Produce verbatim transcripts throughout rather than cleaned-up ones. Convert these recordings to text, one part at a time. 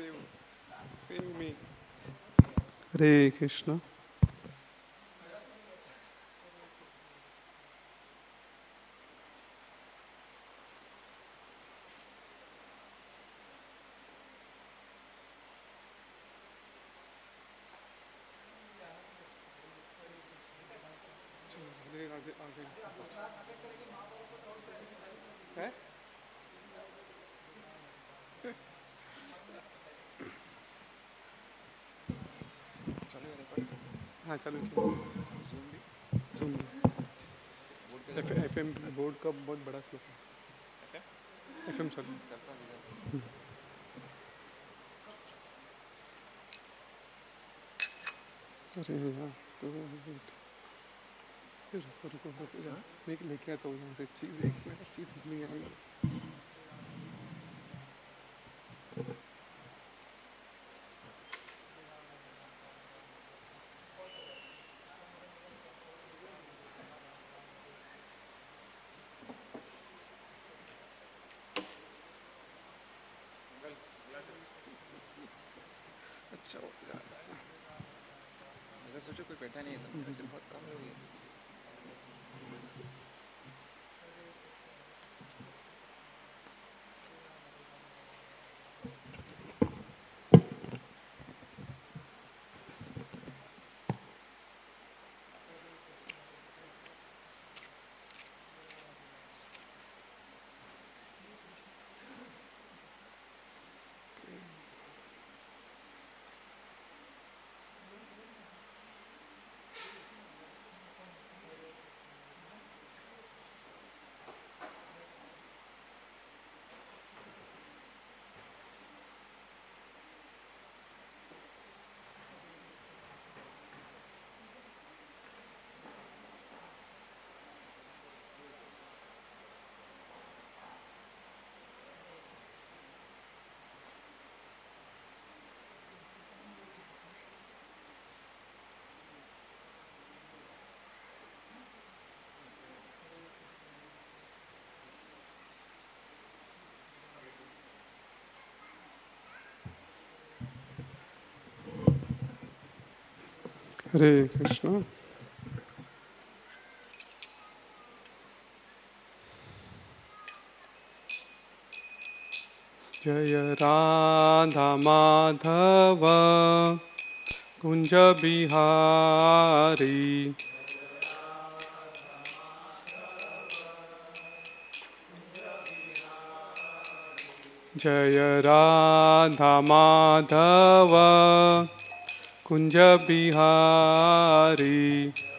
Hare Krishna. हाँ चलो zoom F M board का बहुत बड़ा स्लोक है एफ एम चलो अरे यार तो रुको रुको रुको मैं लेके आता हूँ यहाँ से चीज़ एक मिनट चीज़ नहीं आई अच्छा हो जाता है मुझे सोचो कोई बैठा नहीं है सब वैसे बहुत कम लोग हैं हरे कृष्ण जय राधा माधव कुंज बिहारी जय राधा माधव कुंज बिहारी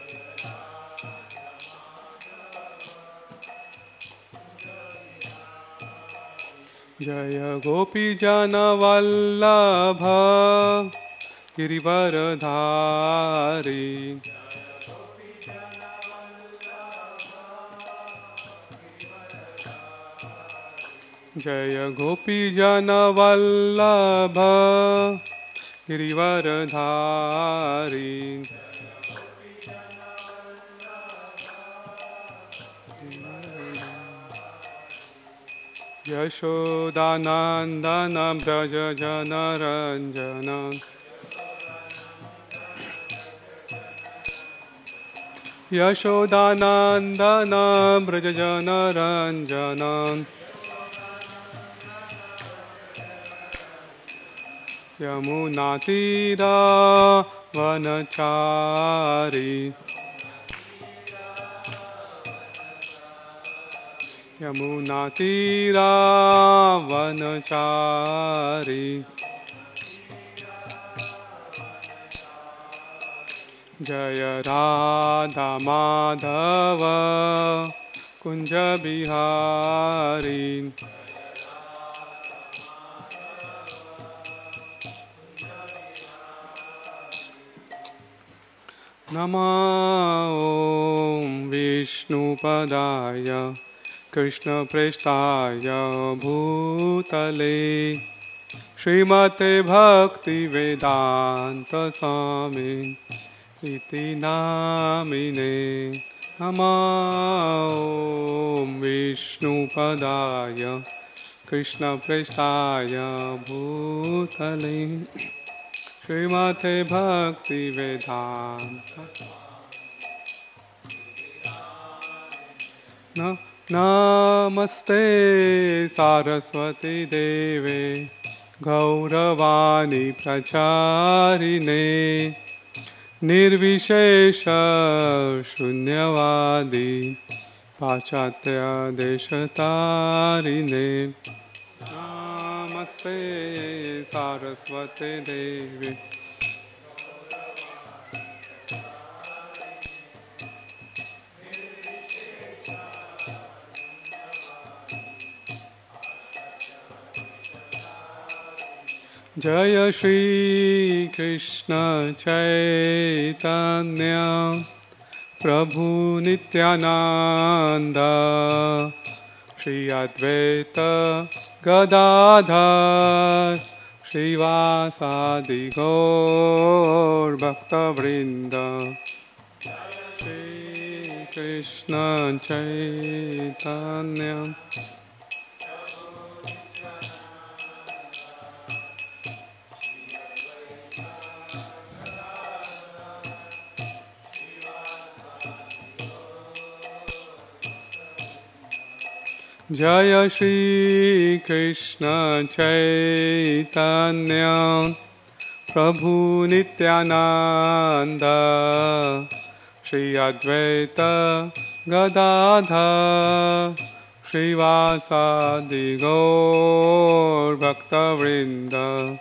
जय गोपी जन वल्लभ गिरिवरधारी जय गोपी जन वल्लभ गिरिवरधारी यशोदानंदन ब्रज जनरंजन यशोदानंदन ब्रज जनरंजन यमुना तीरा वनचारी यमुना तीरा वनचारी जय राधा माधव कुंज बिहारी नमो विष्णुपदाय कृष्णप्रेष्ठाय भूतले श्रीमते भक्तिवेदान्त स्वामी इति नामिने नमो विष्णुपदाय Krishna Prestaya Bhutale Srimate Bhakti Vedanta Na Namaste Saraswati Deve Gauravani Pracharine Nirvishesha Shunyavadi Pachatya Deshatarine Namaste Saraswati Devi Jaya Shri Krishna Chaitanya Prabhu Nityananda Shri Advaita Gadadhar Srivasadi Gaur Bhakta Vrinda Shri Krishna Chaitanya Jaya Shri Krishna Chaitanya Prabhu Nityananda Shri Advaita Gadadhar Srivasadi Gaur Bhakta Vrinda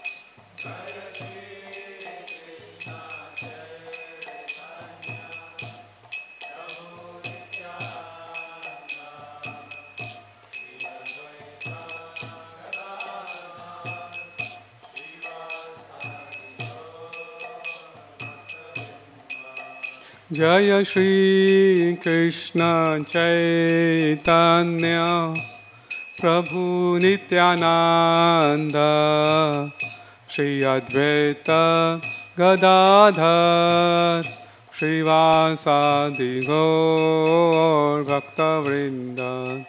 Jaya Shri Krishna Chaitanya Prabhu Nityananda Shri Advaita Gadadhar Srivasadi Gaur Bhakta Vrinda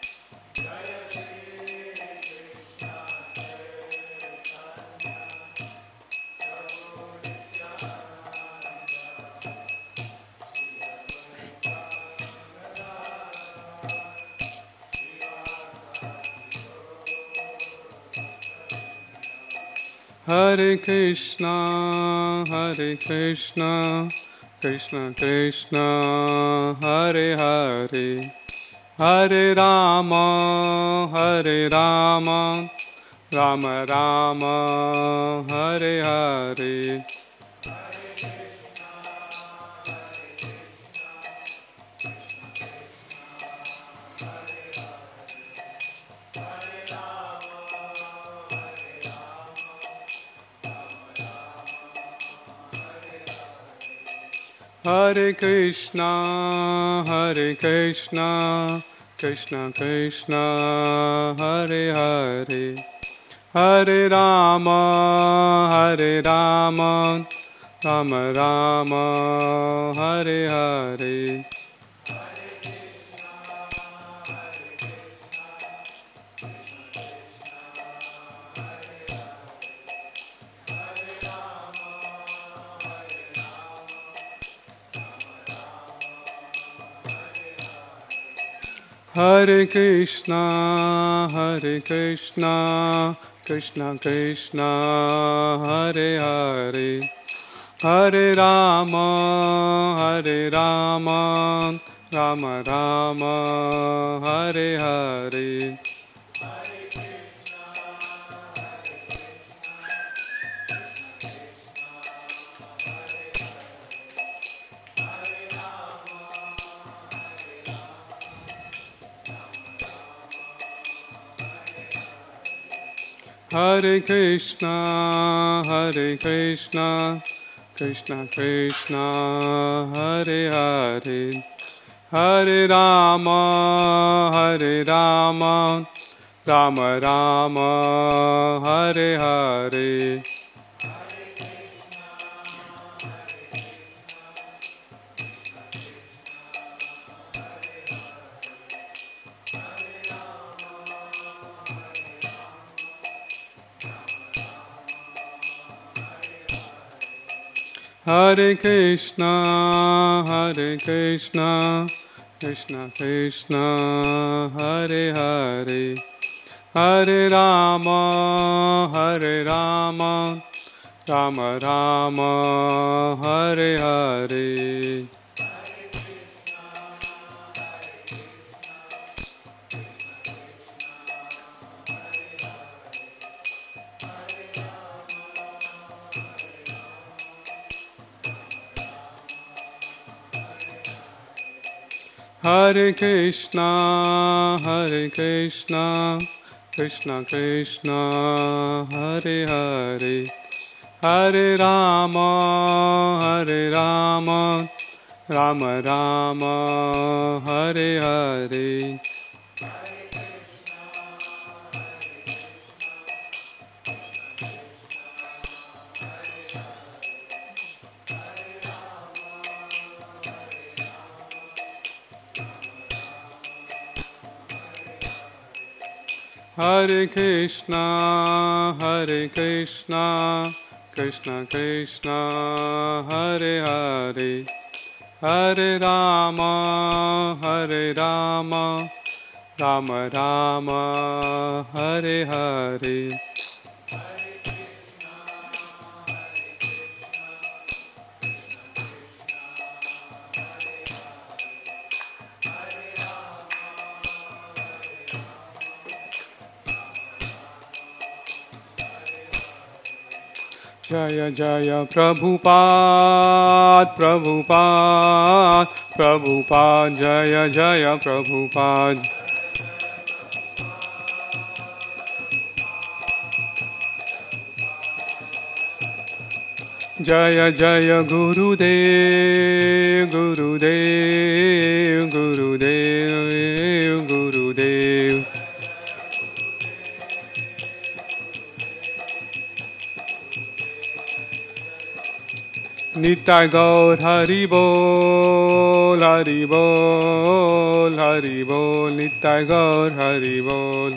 Hare Krishna, Hare Krishna, Krishna Krishna, Hare Hare, Hare Rama, Hare Rama, Rama Rama, Hare Hare. Hare Krishna, Hare Krishna, Krishna Krishna, Hare Hare, Hare Rama, Hare Rama, Rama Rama, Hare Hare. Hare Krishna, Hare Krishna, Krishna Krishna, Hare Hare, Hare Rama, Hare Rama, Rama Rama, Hare Hare. Hare Krishna, Hare Krishna, Krishna Krishna, Hare Hare, Hare Rama, Hare Rama, Rama Rama, Hare Hare. Hare Krishna, Hare Krishna, Krishna Krishna, Hare Hare, Hare Rama, Hare Rama, Rama Rama, Hare Hare. Hare Krishna, Hare Krishna, Krishna Krishna, Hare Hare, Hare Rama, Hare Rama, Rama Rama, Hare Hare. Hare Krishna, Hare Krishna, Krishna Krishna, Hare Hare, Hare Rama, Hare Rama, Rama Rama, Hare Hare. Jaya Jaya Prabhupada, Prabhupada, Prabhupada, Jaya Jaya Prabhupada. Jaya Jaya Gurudev, Gurudev, Gurudev, Gurudev. Nitai Gaur Hari Bol, Hari Bol, Hari Bol, Nitai Gaur Hari Bol.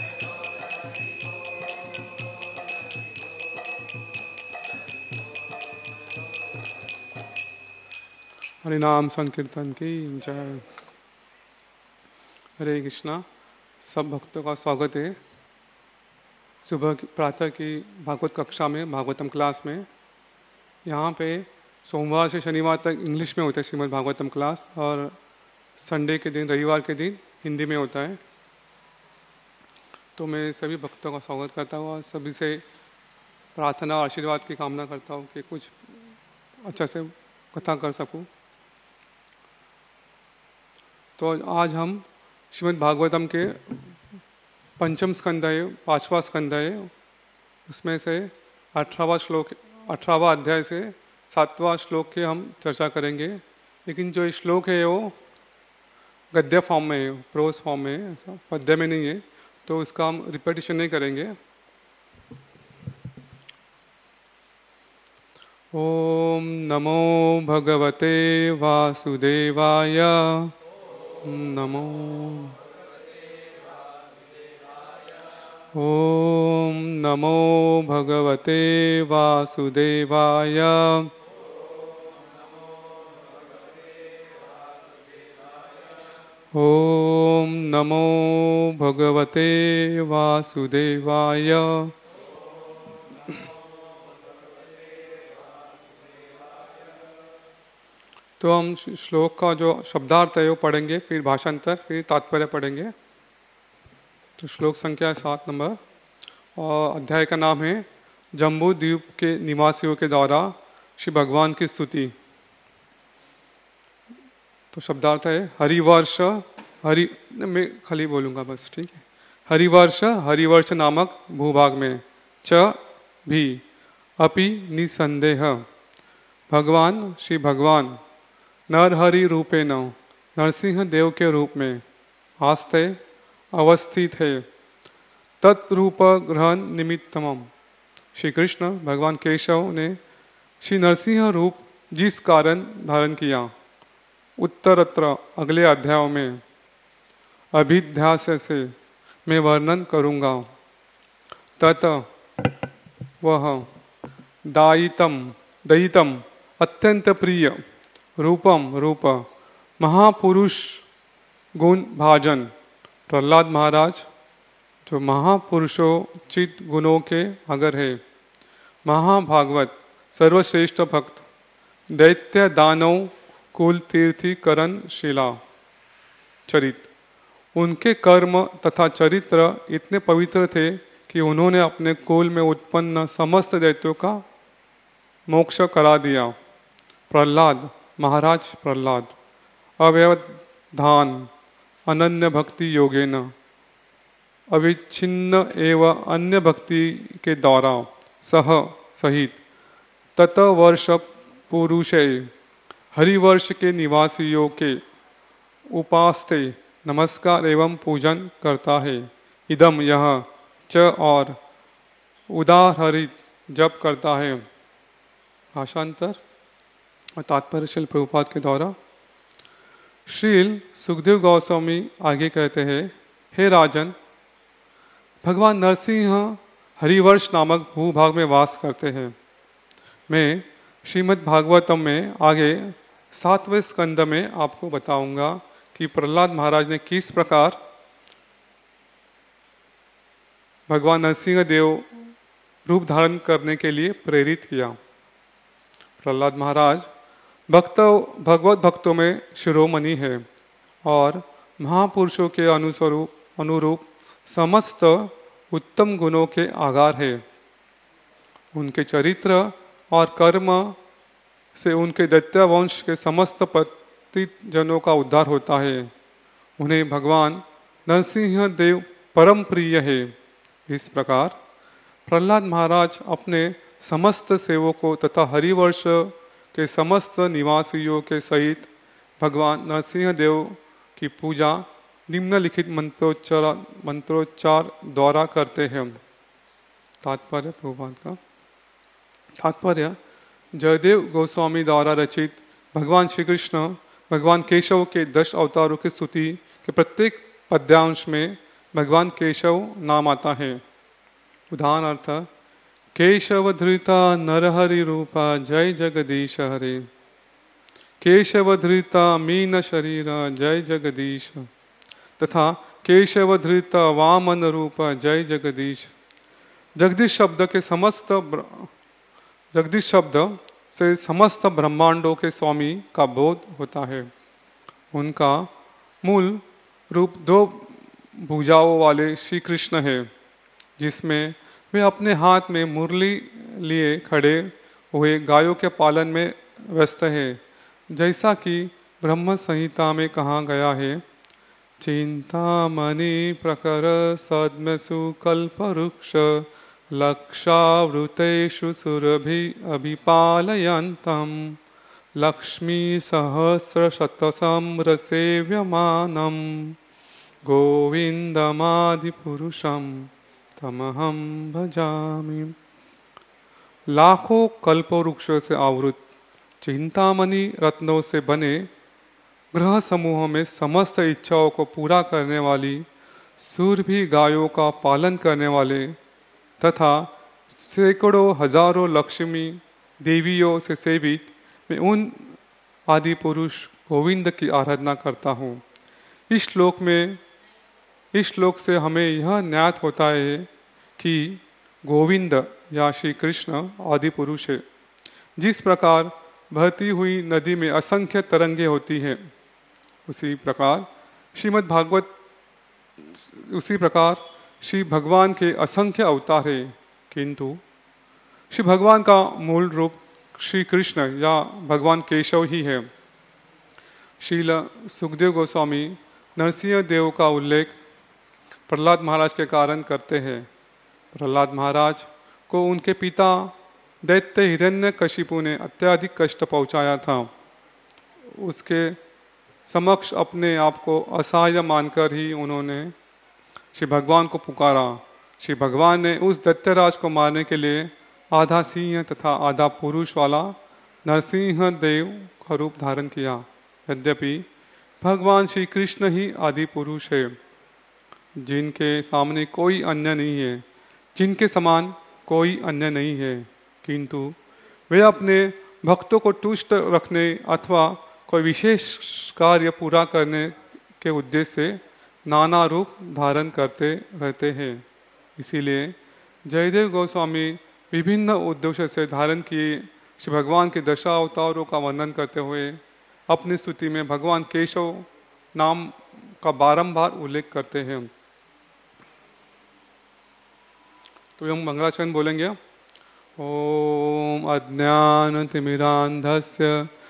Hari नाम संकीर्तन की जय। हरे कृष्णा। सब भक्तों का स्वागत है सुबह की प्रातः की भागवत कक्षा में, भागवतम क्लास में। यहाँ पे सोमवार से शनिवार तक इंग्लिश में होता है श्रीमद् भागवतम क्लास, और संडे के दिन, रविवार के दिन हिंदी में होता है। तो मैं सभी भक्तों का स्वागत करता हूँ और सभी से प्रार्थना और आशीर्वाद की कामना करता हूँ कि कुछ अच्छा से कथा कर सकूँ। तो आज हम श्रीमद् भागवतम के पंचम स्कंद है, पांचवा स्कंद है, उसमें से अठारहवां श्लोक, अठारहवां अध्याय से सातवां श्लोक के हम चर्चा करेंगे। लेकिन जो श्लोक है वो गद्य फॉर्म में है, प्रोज फॉर्म में है, ऐसा पद्य में नहीं है, तो इसका हम रिपीटिशन नहीं करेंगे। ओम नमो भगवते वासुदेवाय। नमो ओम नमो भगवते वासुदेवाय। ओम नमो भगवते वासुदेवाय। तो हम श्लोक का जो शब्दार्थ है वो पढ़ेंगे, फिर भाषांतर, फिर तात्पर्य पढ़ेंगे। तो श्लोक संख्या सात नंबर, और अध्याय का नाम है जम्बू द्वीप के निवासियों के द्वारा श्री भगवान की स्तुति। तो शब्दार्थ है हरिवर्ष, हरि मैं खाली बोलूंगा बस, ठीक है। हरिवर्ष, हरिवर्ष नामक भूभाग में, च भी अपि निसंदेह भगवान श्री भगवान नरहरि रूपेण, नरसिंह देव के रूप में आस्ते अवस्थित है। तत्रूप ग्रहण निमित्तम, श्री कृष्ण भगवान केशव ने श्री नरसिंह रूप जिस कारण धारण किया, उत्तरत्र अगले अध्यायों में अभिध्यास से मैं वर्णन करूंगा। तत वह दायितम दयितम अत्यंत प्रिय रूपम रूप महापुरुष गुण भाजन प्रहलाद महाराज जो महापुरुषोचित गुणों के अगर है, महाभागवत सर्वश्रेष्ठ भक्त, दैत्य दानव कुल तीर्थी करण शिला चरित। उनके कर्म तथा चरित्र इतने पवित्र थे कि उन्होंने अपने कुल में उत्पन्न समस्त दैत्यों का मोक्ष करा दिया। प्रहलाद महाराज प्रहलाद अव्यवधान अनन्य भक्ति योगेन अविच्छिन्न एवं अन्य भक्ति के द्वारा सह सहित तत वर्ष पुरुषे हरिवर्ष के निवासियों के उपास्ते नमस्कार एवं पूजन करता है। इदम यह च और उदाहरित जप करता है। भाषांतर और तात्पर्य श्रील प्रभुपाद के द्वारा। श्रील सुखदेव गोस्वामी आगे कहते हैं, हे राजन, भगवान नरसिंह हरिवर्ष नामक भूभाग में वास करते हैं। मैं श्रीमद् भागवतम में आगे सातवें स्कंद में आपको बताऊंगा कि प्रहलाद महाराज ने किस प्रकार भगवान नरसिंह देव रूप धारण करने के लिए प्रेरित किया। प्रहलाद महाराज भक्त भगवत भक्तों में शिरोमणि है और महापुरुषों के अनुस्वरूप अनुरूप समस्त उत्तम गुणों के आगार है। उनके चरित्र और कर्म से उनके दैत्य वंश के समस्त पतित जनों का उद्धार होता है। उन्हें भगवान नरसिंह देव परम प्रिय है। इस प्रकार प्रहलाद महाराज अपने समस्त सेवकों तथा हरिवर्ष के समस्त निवासियों के सहित भगवान नरसिंह देव की पूजा निम्नलिखित मंत्रोच्चार मंत्रोच्चार द्वारा करते हैं। तात्पर्य प्रभुपाद का तात्पर्य जयदेव गोस्वामी द्वारा रचित भगवान श्री कृष्ण भगवान केशव के दस अवतारों की स्तुति के प्रत्येक पद्यांश में भगवान केशव नाम आता है। उदाहरणार्थ केशव धृता नरहरि रूपा जय जगदीश हरे, केशव धृता मीन शरीर जय जगदीश, तथा केशव धृता वामन रूप जय जगदीश। जगदीश शब्द के समस्त जगदीश शब्द से समस्त ब्रह्मांडों के स्वामी का बोध होता है। उनका मूल रूप दो भुजाओं वाले श्री कृष्ण है, जिसमें वे अपने हाथ में मुरली लिए खड़े हुए गायों के पालन में व्यस्त है। जैसा कि ब्रह्म संहिता में कहा गया है, चिंतामणि प्रकर सद्मसु कल्पवृक्ष लक्षावृतेषु सुरभि अभिपालयन्तम् लक्ष्मी सहस्रशतसम्र सेव्यमानम् गोविंदमादिपुरुषं तमहं भजामि। लाखों कल्पवृक्षों से आवृत चिंतामणि रत्नों से बने ग्रह समूह में समस्त इच्छाओं को पूरा करने वाली सूरभि गायों का पालन करने वाले तथा सैकड़ों हजारों लक्ष्मी देवियों से सेवित मैं उन आदि पुरुष गोविंद की आराधना करता हूँ। इस श्लोक में इस श्लोक से हमें यह ज्ञात होता है कि गोविंद या श्री कृष्ण आदि पुरुष है। जिस प्रकार बहती हुई नदी में असंख्य तरंगे होती हैं, उसी प्रकार श्रीमद् भागवत उसी प्रकार श्री भगवान के असंख्य अवतार है, किंतु श्री भगवान का मूल रूप श्री कृष्ण या भगवान केशव ही है। श्रील सुखदेव गोस्वामी नरसिंह देव का उल्लेख प्रहलाद महाराज के कारण करते हैं। प्रहलाद महाराज को उनके पिता दैत्य हिरण्यकशिपु ने अत्यधिक कष्ट पहुंचाया था। उसके समक्ष अपने आप को असहाय मानकर ही उन्होंने श्री भगवान को पुकारा। श्री भगवान ने उस दैत्यराज को मारने के लिए आधा सिंह तथा आधा पुरुष वाला नरसिंह देव का रूप धारण किया। यद्यपि भगवान श्री कृष्ण ही आदि पुरुष है, जिनके सामने कोई अन्य नहीं है, जिनके समान कोई अन्य नहीं है, किंतु वे अपने भक्तों को तुष्ट रखने अथवा कोई विशेष कार्य पूरा करने के उद्देश्य से नाना रूप धारण करते रहते हैं। इसीलिए जयदेव गोस्वामी विभिन्न उद्देश्य से धारण किए श्री भगवान के दशा अवतारों का वर्णन करते हुए अपनी स्तुति में भगवान केशव नाम का बारंबार उल्लेख करते हैं। तो हम मंगलाचरण बोलेंगे। ओम अज्ञानतिमिरान्धस्य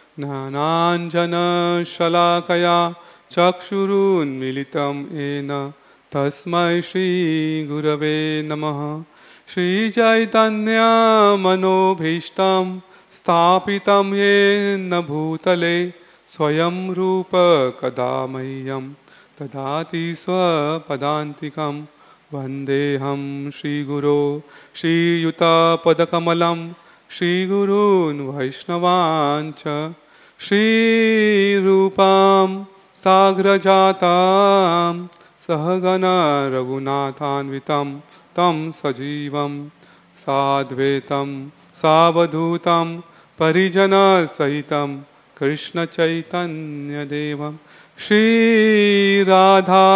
ज्ञानाञ्जनशलाकया चक्षुरुन्मीलितं येन तस्मै श्रीगुरवे नमः। श्रीचैतन्यमनोभीष्टं स्थापितं येन भूतले स्वयं रूप कदा मह्यं ददाति स्वपदान्तिकम्। वन्देऽहं श्रीगुरो श्रीयुतपदकमलं श्रीगुरून् वैष्णवांश्च श्रीरूपां साग्रजातां सहगणा रघुनाथान्वितं तं सजीवं साद्वैतं सावधूतं परिजनसहितं कृष्णचैतन्यदेवं श्रीराधा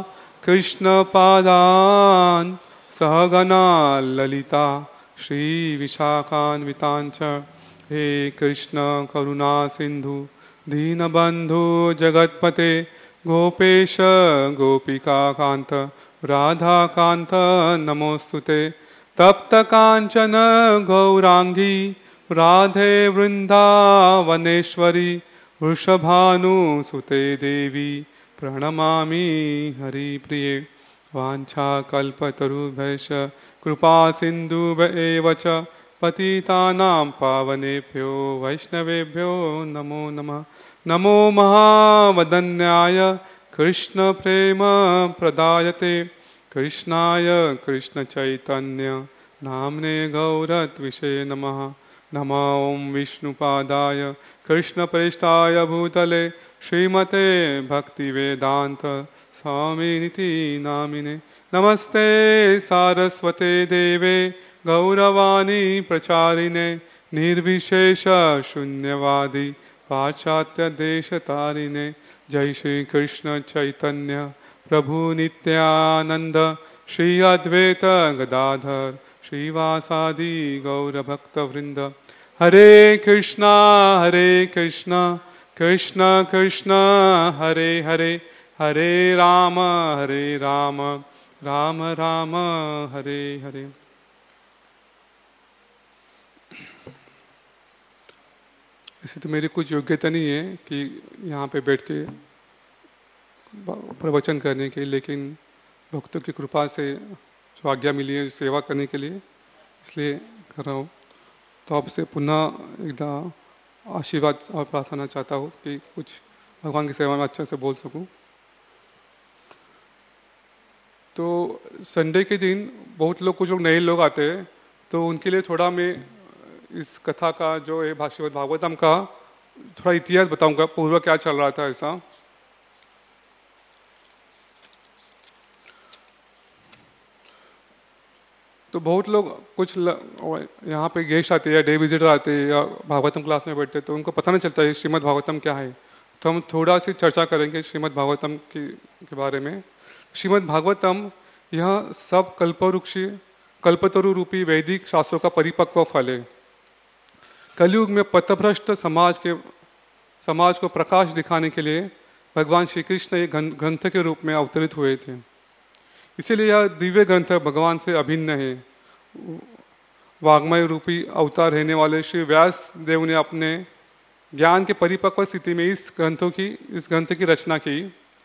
कृष्णपादान् सहगणा ललिता श्रीविशाखान्वितांश्च। हे कृष्ण करुणा सिंधु दीनबंधु जगत्पते गोपेश गोपिका कांत राधा कांत नमोस्तुते। तप्त कांचन गौरांगी राधे वृंदावनेश्वरी वृषभानुसुते देवी प्रणमामि हरिप्रिये। वाञ्छाकल्पतरुभ्यश्च कृपा सिन्धुभ्य एव च पतितानां पावनेभ्यो वैष्णवेभ्यो नमो नमः। नमो महावदन्याय कृष्ण प्रेम प्रदायते कृष्णाय कृष्ण चैतन्य नाम्ने गौरत्विषे नमः। नमो ओं विष्णुपादाय कृष्णप्रेष्ठाय भूतले श्रीमते भक्तिवेदांत स्वामिनिति नामिने। नमस्ते सारस्वते देवे गौरवाणी प्रचारिणे निर्विशेष शून्यवादी पाश्चात्य देश तारिणे। जय श्री कृष्ण चैतन्य प्रभु नित्यानंद श्री अद्वैत गदाधर श्रीवासादि गौर भक्त वृंद। हरे कृष्णा हरे कृष्णा कृष्ण कृष्ण हरे हरे हरे राम हरे राम राम राम हरे हरे। ऐसे तो मेरी कुछ योग्यता नहीं है कि यहाँ पे बैठ के प्रवचन करने की, लेकिन भक्तों की कृपा से जो आज्ञा मिली है सेवा करने के लिए, इसलिए कर रहा हूँ। तो आपसे पुनः एकदम आशीर्वाद और प्रार्थना चाहता हूँ कि कुछ भगवान की सेवा में अच्छे से बोल सकूं। तो संडे के दिन बहुत लोग कुछ लोग नए लोग आते हैं, तो उनके लिए थोड़ा मैं इस कथा का जो है भाष्यवत भागवतम का थोड़ा इतिहास बताऊंगा, पूर्व क्या चल रहा था ऐसा। तो बहुत लोग कुछ ल... यहाँ पे गेस्ट आते हैं या डे विजिटर आते हैं या भागवतम क्लास में बैठते हैं, तो उनको पता नहीं चलता है श्रीमद् भागवतम क्या है। तो हम थोड़ा सी चर्चा करेंगे श्रीमद् भागवतम की के बारे में। श्रीमद् भागवतम यह सब कल्पवृक्ष कल्पतरु रूपी वैदिक शास्त्रों का परिपक्व फल है। कलयुग में पथभ्रष्ट समाज के समाज को प्रकाश दिखाने के लिए भगवान श्री कृष्ण एक ग्रंथ के रूप में अवतरित हुए थे। इसीलिए यह दिव्य ग्रंथ भगवान से अभिन्न है। वाग्मय रूपी अवतार रहने वाले श्री व्यास देव ने अपने ज्ञान के परिपक्व स्थिति में इस ग्रंथों की इस ग्रंथ की रचना की।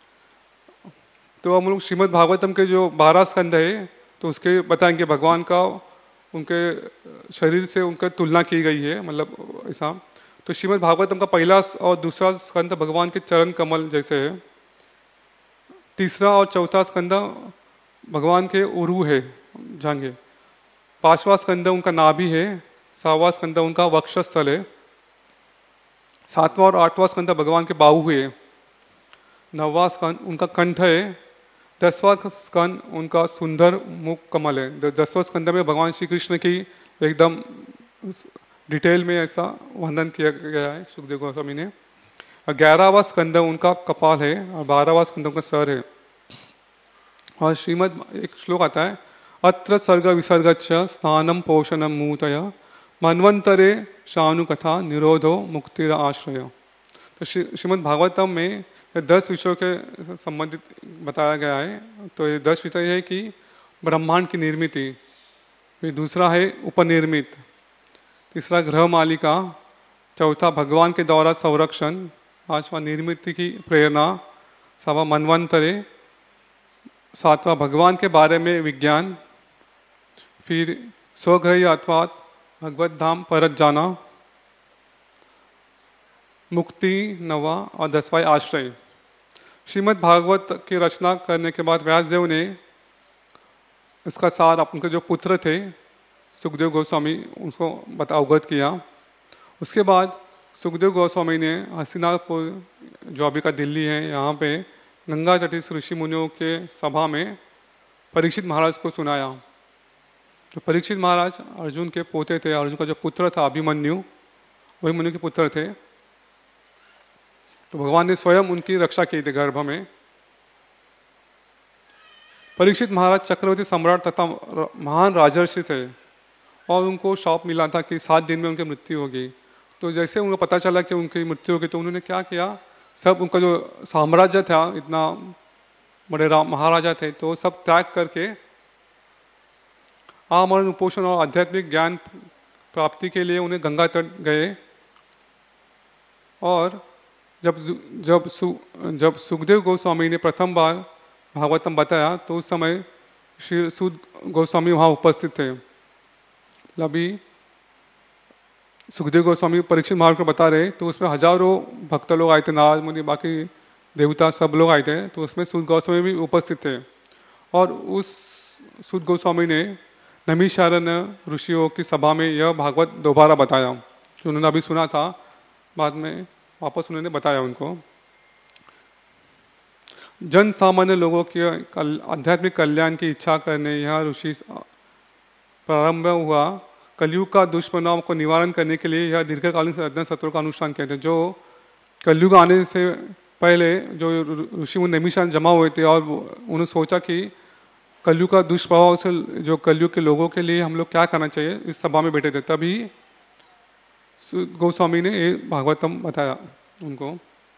तो हम लोग श्रीमद् भागवतम के जो बारह स्कंद है, तो उसके बताएंगे भगवान का उनके शरीर से उनका तुलना की गई है, मतलब ऐसा। तो श्रीमद् भागवतम का पहला और दूसरा स्कंद भगवान के चरण कमल जैसे है। तीसरा और चौथा स्कंद भगवान के उरु है, जांघे। पांचवा स्कंद उनका नाभि है। सातवां स्कंद उनका वक्षस्थल है। सातवां और आठवां स्कंद भगवान के बाहु है। नौवां स्कंद उनका कंठ है। दसवां स्कंद उनका सुंदर मुख कमल है। दसवां स्कंद में भगवान श्री कृष्ण की एकदम डिटेल में ऐसा वर्णन किया गया है सुखदेव गोस्वामी ने। ग्यारहवा स्कंद उनका कपाल है और बारहवा स्कंद उनका सर है। और श्रीमद एक श्लोक आता है, अत्र सर्ग विसर्गच्च स्थानम पोषणम मूतय मन्वंतरे शानु कथा निरोधो मुक्तिर आश्रय। तो श्रीमद भागवतम में ये दस विषयों के संबंधित बताया गया है। तो ये दस विषय है कि ब्रह्मांड की निर्मित, फिर दूसरा है उपनिर्मित, तीसरा ग्रह मालिका, चौथा भगवान के द्वारा संरक्षण, पांचवा निर्मित की प्रेरणा, छठवां मनवंतरे, सातवां भगवान के बारे में विज्ञान, फिर स्वग्रह अथवा भगवत धाम परत जाना, मुक्ति नवा, और दसवां आश्रय। श्रीमद् भागवत की रचना करने के बाद व्यासदेव ने इसका सार उनके जो पुत्र थे सुखदेव गोस्वामी उनको बता अवगत किया। उसके बाद सुखदेव गोस्वामी ने हस्तिनापुर, जो अभी का दिल्ली है, यहाँ पे गंगा तटीय ऋषि मुनियों के सभा में परीक्षित महाराज को सुनाया। तो परीक्षित महाराज अर्जुन के पोते थे। अर्जुन का जो पुत्र था अभिमन्यु, अभिमन्यु के पुत्र थे। तो भगवान ने स्वयं उनकी रक्षा की थी गर्भ में। परीक्षित महाराज चक्रवर्ती सम्राट तथा महान राजर्षि थे और उनको शाप मिला था कि सात दिन में उनकी मृत्यु होगी। तो जैसे उनको पता चला कि उनकी मृत्यु होगी तो उन्होंने क्या किया, सब उनका जो साम्राज्य था, इतना बड़े महाराजा थे, तो सब त्याग करके आमरण उपोषण और आध्यात्मिक ज्ञान प्राप्ति के लिए उन्हें गंगा तट गए। और जब जब सु, जब सुखदेव गोस्वामी ने प्रथम बार भागवतम बताया तो उस समय श्री सुद गोस्वामी वहां उपस्थित थे। अभी सुखदेव गोस्वामी परीक्षित महाराज को बता रहे तो उसमें हजारों भक्त लोग आए थे, नारद मुनि, बाकी देवता सब लोग आए थे। तो उसमें सुद गोस्वामी भी उपस्थित थे। और उस सुद गोस्वामी ने नैमिषारण्य ऋषियों की सभा में यह भागवत दोबारा बताया जो उन्होंने अभी सुना था, बाद में वापस उन्होंने बताया उनको। जन सामान्य लोगों के आध्यात्मिक कल्याण की इच्छा करने यह ऋषि प्रारंभ हुआ। कलयुग का दुष्परिणाम को निवारण करने के लिए यह दीर्घकालीन अध्ययन सत्रों का अनुष्ठान किया था। जो कलयुग आने से पहले जो ऋषि मुनि नैमिषारण्य में जमा हुए थे और उन्होंने सोचा कि कलयुग का दुष्प्रभाव से जो कलयुग के लोगों के लिए हम लोग क्या करना चाहिए, इस सभा में बैठे थे। तभी गोस्वामी ने ये भागवतम बताया उनको।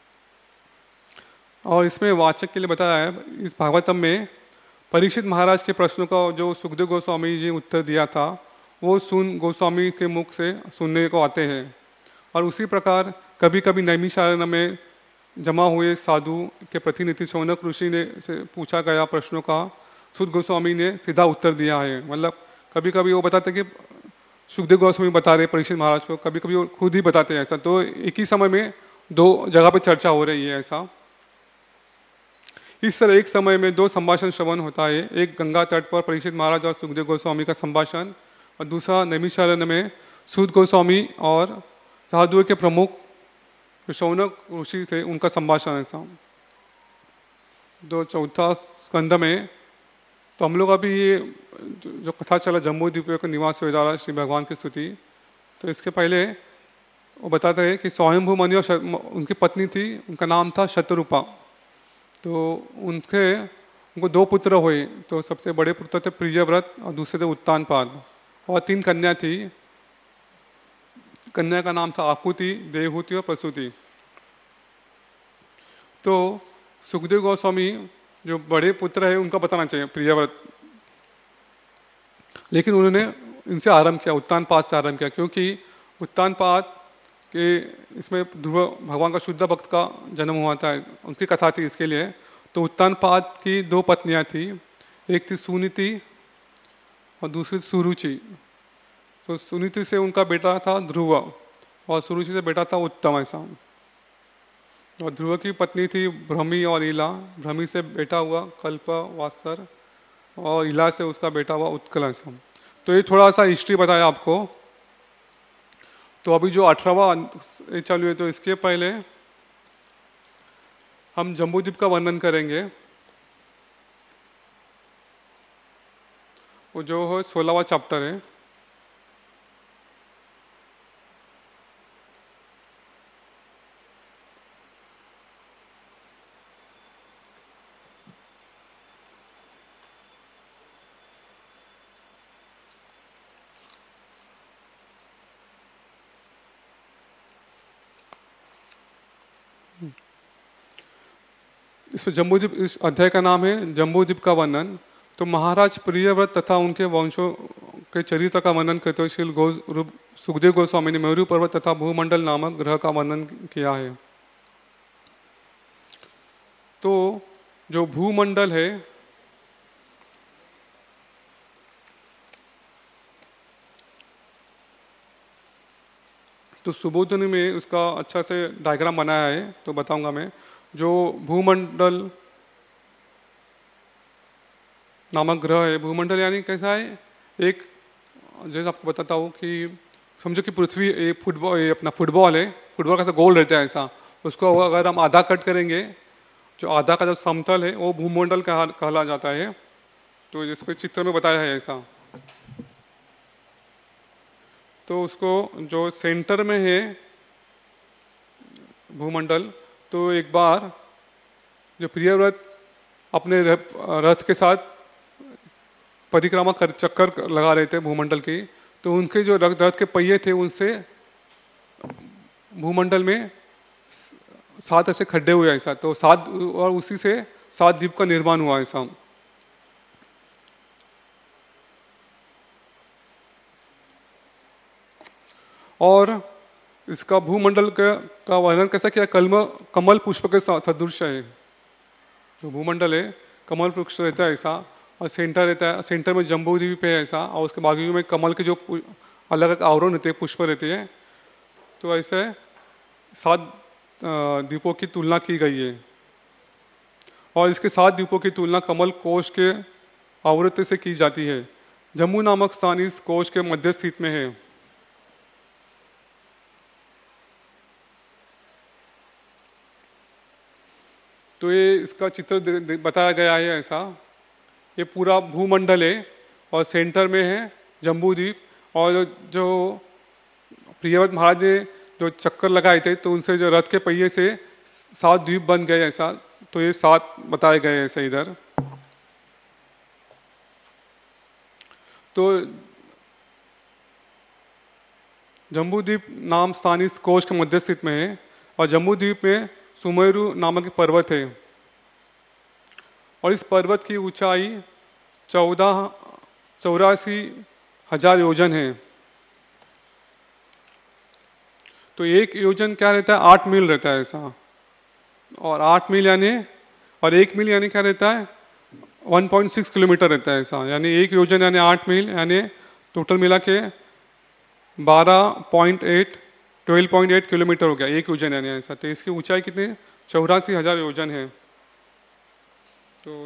और इसमें वाचक के लिए बताया है, इस भागवतम में परीक्षित महाराज के प्रश्नों का जो सुखदेव गोस्वामी जी उत्तर दिया था वो सुन गोस्वामी के मुख से सुनने को आते हैं। और उसी प्रकार कभी कभी नैमिषारण्य में जमा हुए साधु के प्रतिनिधि शौनक ऋषि ने से पूछा गया प्रश्नों का सुद गोस्वामी ने सीधा उत्तर दिया है। मतलब कभी कभी वो बताते कि सुखदेव गोस्वामी बता रहे परीक्षित महाराज को, कभी कभी वो खुद ही बताते हैं ऐसा। तो एक ही समय में दो जगह पे चर्चा हो रही है ऐसा। इस तरह एक समय में दो संभाषण श्रवण होता है, एक गंगा तट पर परीक्षित महाराज और सुखदेव गोस्वामी का संभाषण, और दूसरा नैमिषारण्य में सुद गोस्वामी और साधुओं के प्रमुख शौनक ऋषि थे उनका संभाषण ऐसा। दो चौथा स्कंद में तो हम लोग अभी ये जो कथा चला जम्बू द्वीप के निवास हो जा रहा श्री भगवान की स्तुति, तो इसके पहले वो बताते हैं कि स्वयंभू मनि और उनकी पत्नी थी, उनका नाम था शतरूपा। तो उनके उनको दो पुत्र हुए। तो सबसे बड़े पुत्र थे प्रियव्रत और दूसरे थे उत्तानपाद, और तीन कन्या थी। कन्या का नाम था आकुति, देवहूति और प्रसूति। तो सुखदेव गोस्वामी जो बड़े पुत्र है उनका बताना चाहिए प्रियव्रत, लेकिन उन्होंने इनसे आरंभ किया, उत्तानपाद से आरंभ किया, क्योंकि उत्तानपाद के इसमें ध्रुव भगवान का शुद्ध भक्त का जन्म हुआ था, उनकी कथा थी इसके लिए। तो उत्तानपाद की दो पत्नियां थी, एक थी सुनीति और दूसरी सुरुचि। तो सुनीति से उनका बेटा था ध्रुव और सुरुचि से बेटा था उत्तम ऐसा। और ध्रुव की पत्नी थी भ्रमी और इला। भ्रमी से बेटा हुआ कल्प वास्तर और इला से उसका बेटा हुआ उत्कल ऐसा। तो ये थोड़ा सा हिस्ट्री बताया आपको। तो अभी जो अठारहवां चालू है, तो इसके पहले हम जम्बूद्वीप का वर्णन करेंगे। वो जो है सोलहवां चैप्टर है। इसमें जम्बूद्वीप, इस अध्याय का नाम है जम्बूद्वीप का वर्णन। तो महाराज प्रियव्रत तथा उनके वंशों के चरित्र का वर्णन करते हुए श्री गो रूप सुखदेव गोस्वामी ने मेरू पर्वत तथा भूमंडल नामक ग्रह का वर्णन किया है। तो जो भूमंडल है तो सुबोधनी में उसका अच्छा से डायग्राम बनाया है, तो बताऊंगा मैं। जो भूमंडल नामक ग्रह है, भूमंडल यानी कैसा है, एक जैसे आपको बताता हूँ कि समझो कि पृथ्वी एक फुटबॉल, ये अपना फुटबॉल है, फुटबॉल कैसा गोल रहता है ऐसा, उसको अगर हम आधा कट करेंगे, जो आधा का जो समतल है वो भूमंडल कहा कहला जाता है। तो जिसको चित्र में बताया है ऐसा, तो उसको जो सेंटर में है भूमंडल, तो एक बार जो प्रियव्रत अपने रथ के साथ परिक्रमा कर चक्कर लगा रहे थे भूमंडल की, तो उनके जो रथ रथ के पहिए थे उनसे भूमंडल में सात ऐसे खड्डे हुए ऐसा, तो सात, और उसी से सात द्वीप का निर्माण हुआ ऐसा। और इसका भूमंडल का, का वर्णन कैसा किया, कलम कमल पुष्प के सदृश है। जो भूमंडल है कमल पुष्प रहता है ऐसा, और सेंटर रहता है, सेंटर में जम्बूद्वीप है ऐसा, और उसके बाजू में कमल के जो अलग अलग आवरण रहते हैं, पुष्प रहते हैं। तो ऐसे सात द्वीपों की तुलना की गई है, और इसके सात द्वीपों की तुलना कमल कोश के आवृत्ति से की जाती है। जम्मू नामक स्थान इस कोश के मध्य स्थित में है। तो ये इसका चित्र बताया गया है ऐसा, ये पूरा भूमंडल है और सेंटर में है जम्बूद्वीप, और जो प्रियव्रत महाराज ने जो चक्कर लगाए थे तो उनसे जो रथ के पहिए से सात द्वीप बन गए ऐसा, तो ये सात बताए गए ऐसे इधर। तो जम्बूद्वीप नाम स्थान इस कोश के मध्य स्थित में है, और जम्बूद्वीप में सुमेरु नामक पर्वत है, और इस पर्वत की ऊंचाई चौदह चौरासी हजार योजन है। तो एक योजन क्या रहता है, आठ मील रहता है ऐसा, और आठ मील यानी, और एक मील यानी क्या रहता है, वन पॉइंट सिक्स किलोमीटर रहता है ऐसा, यानी एक योजन यानी आठ मील, यानी टोटल मिला के बारह point eight twelve point eight kilometre हो गया एक योजन यानी ऐसा। तो इसकी ऊंचाई कितनी, चौरासी हजार योजन है। तो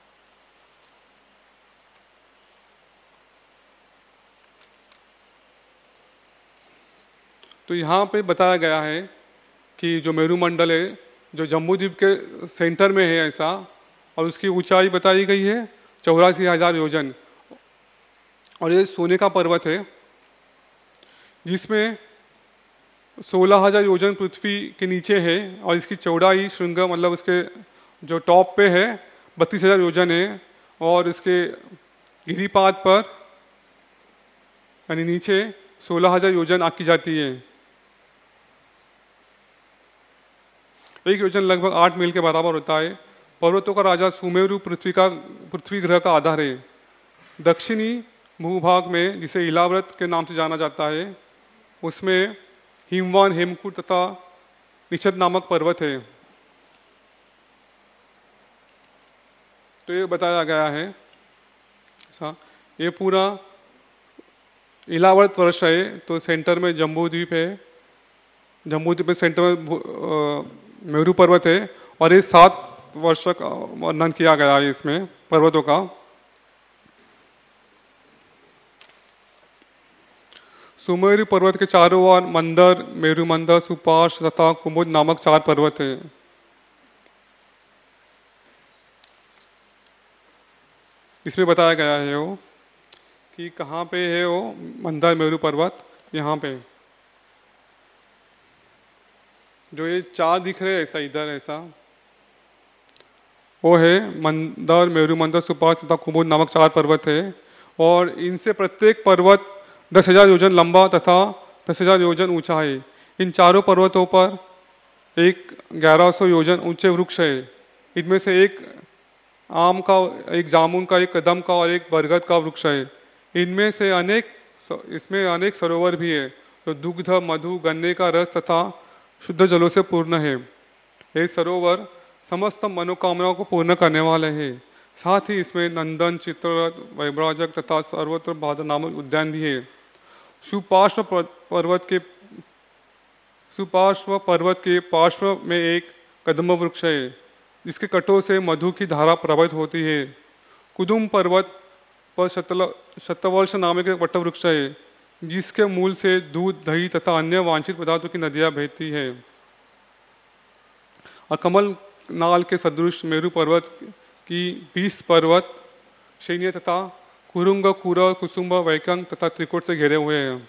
तो यहाँ पे बताया गया है कि जो मेरू मंडल है जो जम्बूद्वीप के सेंटर में है ऐसा, और उसकी ऊंचाई बताई गई है चौरासी हजार योजन, और ये सोने का पर्वत है जिसमें सोलह हजार योजन पृथ्वी के नीचे है, और इसकी चौड़ाई श्रृंग मतलब उसके जो टॉप पे है बत्तीस हजार योजन है, और इसके गिरिपाद पर यानी नीचे सोलह हजार योजन आंकी जाती है। एक योजन लगभग आठ मील के बराबर होता है। पर्वतों का राजा सुमेरु पृथ्वी का पृथ्वी ग्रह का आधार है। दक्षिणी भूभाग में जिसे इलाव्रत के नाम से जाना जाता है, उसमें हिमवान, हेमकूट तथा निषद नामक पर्वत है। तो ये बताया गया है ऐसा, ये पूरा इलाव्रत वर्ष है। तो सेंटर में जम्बूद्वीप है, जम्बूद्वीप में सेंटर में मेरू पर्वत है, और ये सात वर्ष का वर्णन किया गया है इसमें पर्वतों का। सुमेरु पर्वत के चारों ओर मंदर, मेरू मंदर, सुपार्श तथा कुमुद नामक चार पर्वत है। इसमें बताया गया है वो कि कहाँ पे है वो मंदर मेरू पर्वत, यहाँ पे जो ये चार दिख रहे हैं ऐसा इधर ऐसा, वो है मंदर, मेरू मंदर, सुपार्श तथा कुमुद नामक चार पर्वत है, और इनसे प्रत्येक पर्वत दस हजार योजन लंबा तथा दस हजार योजन ऊंचा है। इन चारों पर्वतों पर एक ग्यारह सौ योजन ऊंचे वृक्ष है। इनमें से एक आम का, एक जामुन का, एक कदम का और एक बरगद का वृक्ष है। इनमें से अनेक इसमें अनेक सरोवर भी है तो दुग्ध, मधु, गन्ने का रस तथा शुद्ध जलों से पूर्ण है। ये सरोवर समस्त मनोकामनाओं को पूर्ण करने वाले हैं। साथ ही इसमें नंदन, चित्ररथ, वैभराजक तथा सर्वत्र बादल नामक उद्यान भी है। सुपार्श्व पर्वत के सुपार्श्व पर्वत के पार्श्व में एक कदम वृक्ष है जिसके कटों से मधु की धारा प्रवाहित होती है। कुदुम पर्वत पर शतल शतवर्ष नामक एक वट वृक्ष है जिसके मूल से दूध, दही तथा अन्य वांछित पदार्थों की नदियां बहती है। और कमल नाल के सदृश मेरु पर्वत की बीस पर्वत श्रेणियां तथा कुरुंग, कुर, कुसुम्ब, वैकंग तथा त्रिकोट से घिरे हुए हैं।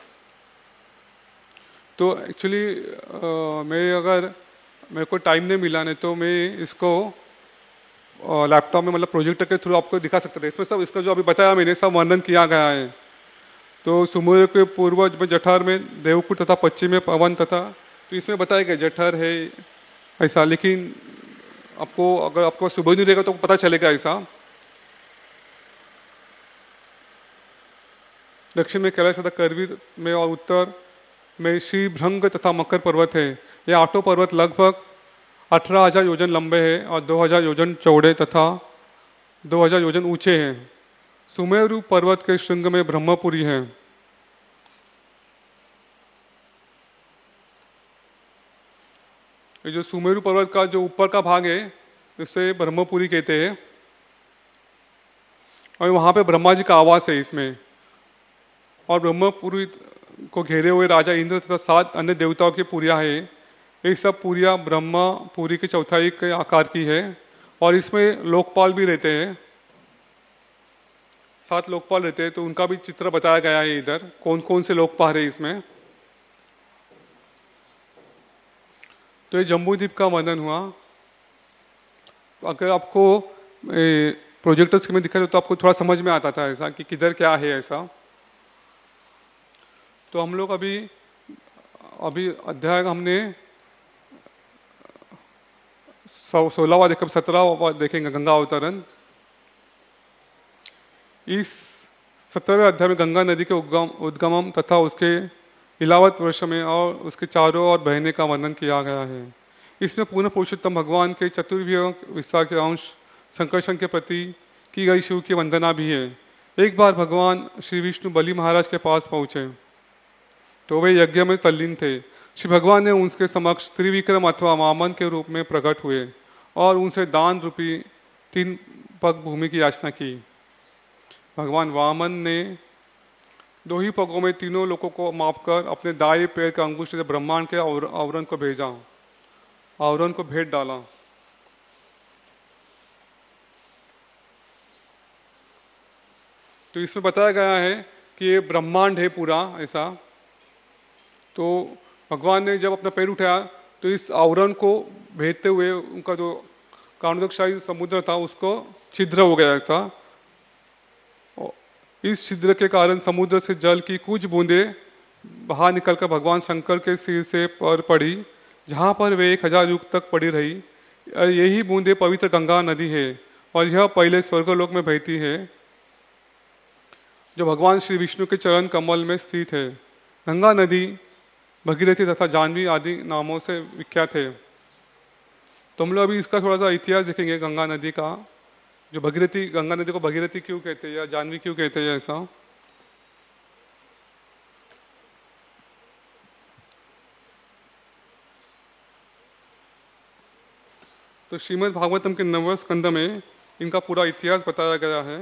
तो एक्चुअली मैं अगर मेरे को टाइम नहीं मिला नहीं तो मैं इसको लैपटॉप में मतलब प्रोजेक्टर के थ्रू आपको दिखा सकता था। इसमें सब इसका जो अभी बताया मैंने सब वर्णन किया गया है। तो सुमेर के पूर्वज में जठर में देवकूट तथा पश्चिम में पवन तथा, तो इसमें बताया गया जठर है ऐसा, लेकिन आपको अगर आपको सुबह नहीं रहेगा तो पता चलेगा ऐसा। दक्षिण में कैलाश तथा करवीर में और उत्तर में श्री भृंग तथा मकर पर्वत है। ये आठों पर्वत लगभग अठारह हजार योजन लंबे हैं और दो हजार योजन चौड़े तथा दो हजार योजन ऊंचे हैं। सुमेरु पर्वत के श्रृंग में ब्रह्मपुरी है। ये जो सुमेरु पर्वत का जो ऊपर का भाग है इसे ब्रह्मपुरी कहते हैं और वहां पे ब्रह्मा जी का आवास है इसमें। और ब्रह्मपुरी को घेरे हुए राजा इंद्र तथा सात अन्य देवताओं की पुरिया है। ये सब पुरिया ब्रह्मपुरी की चौथाई के आकार की है और इसमें लोकपाल भी रहते हैं, सात लोकपाल रहते हैं। तो उनका भी चित्र बताया गया है इधर, कौन कौन से लोकपाल है इसमें। तो ये जम्बू द्वीप का वर्णन हुआ। तो अगर आपको प्रोजेक्टर्स में दिखा तो आपको थोड़ा समझ में आता था ऐसा कि किधर क्या है ऐसा। तो हम लोग अभी अभी अध्याय हमने सोलहवा देख सत्रहवा देखेंगे गंगा अवतरण। इस सत्रहवें अध्याय में गंगा नदी के उद्गम उद्गमन तथा उसके इलावत वर्ष में और उसके चारों ओर बहने का वर्णन किया गया है। इसमें पूर्ण पुरुषोत्तम भगवान के चतुर्व्यूह विस्तार के अंश संकर्षण के प्रति की गई शिव की वंदना भी है। एक बार भगवान श्री विष्णु बलि महाराज के पास पहुंचे तो वे यज्ञ में तल्लीन थे। श्री भगवान ने उनके समक्ष त्रिविक्रम अथवा वामन के रूप में प्रकट हुए और उनसे दान रूपी तीन पग भूमि की याचना की। भगवान वामन ने दो ही पगों में तीनों लोगों को मापकर अपने दाएं पैर के अंगुष्ठ से ब्रह्मांड के आवरण को भेजा, आवरण को भेंट डाला। तो इसमें बताया गया है कि ये ब्रह्मांड है पूरा ऐसा। तो भगवान ने जब अपना पैर उठाया तो इस आवरण को भेदते हुए उनका जो कारणोदकशाही समुद्र था उसको छिद्र हो गया ऐसा। इस छिद्र के कारण समुद्र से जल की कुछ बूंदें बाहर निकलकर भगवान शंकर के सिर से पर पड़ी, जहां पर वे एक हजार युग तक पड़ी रही। यही बूंदें पवित्र गंगा नदी है और यह पहले स्वर्गलोक में बहती है जो भगवान श्री विष्णु के चरण कमल में स्थित है। गंगा नदी भगीरथी तथा जानवी आदि नामों से विख्यात है। तो हम लोग अभी इसका थोड़ा सा इतिहास देखेंगे गंगा नदी का। जो भगीरथी, गंगा नदी को भगीरथी क्यों कहते हैं या जानवी क्यों कहते हैं ऐसा। तो श्रीमद् भागवतम के नवम स्कंद में इनका पूरा इतिहास बताया गया है।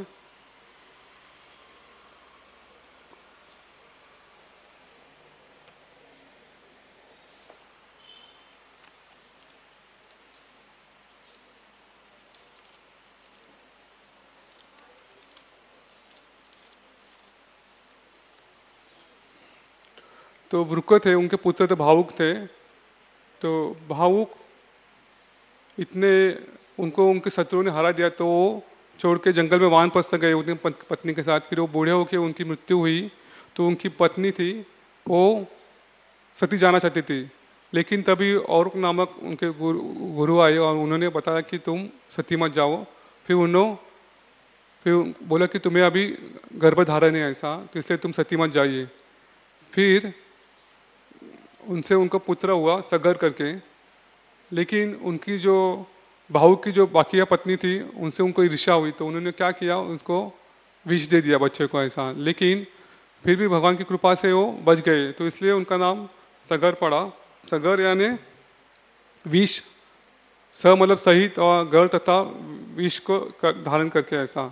तो वृक्क थे, उनके पुत्र तो भावुक थे। तो भावुक इतने उनको उनके शत्रुओं ने हरा दिया तो वो छोड़ के जंगल में वानप्रस्थ गए उनकी पत्नी के साथ। फिर वो बूढ़े होकर उनकी मृत्यु हुई तो उनकी पत्नी थी वो सती जाना चाहती थी। लेकिन तभी और नामक उनके गुरु गुरु आए और उन्होंने बताया कि तुम सती मत जाओ। फिर उन्होंने फिर बोला कि तुम्हें अभी गर्भधारण है ऐसा, तो इसलिए तुम सती मत जाइए। फिर उनसे उनका पुत्र हुआ सगर करके, लेकिन उनकी जो बहू की जो बाकिया पत्नी थी उनसे उनको ईर्ष्या हुई, तो उन्होंने क्या किया, उसको विष दे दिया बच्चे को ऐसा। लेकिन फिर भी भगवान की कृपा से वो बच गए, तो इसलिए उनका नाम सगर पड़ा। सगर यानी विष, स मतलब सहित और गर तथा विष को धारण करके ऐसा,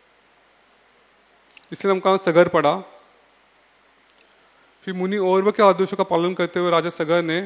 इसलिए उनका नाम सगर पड़ा। फिर मुनि और के आदेशों का पालन करते हुए राजा सगर ने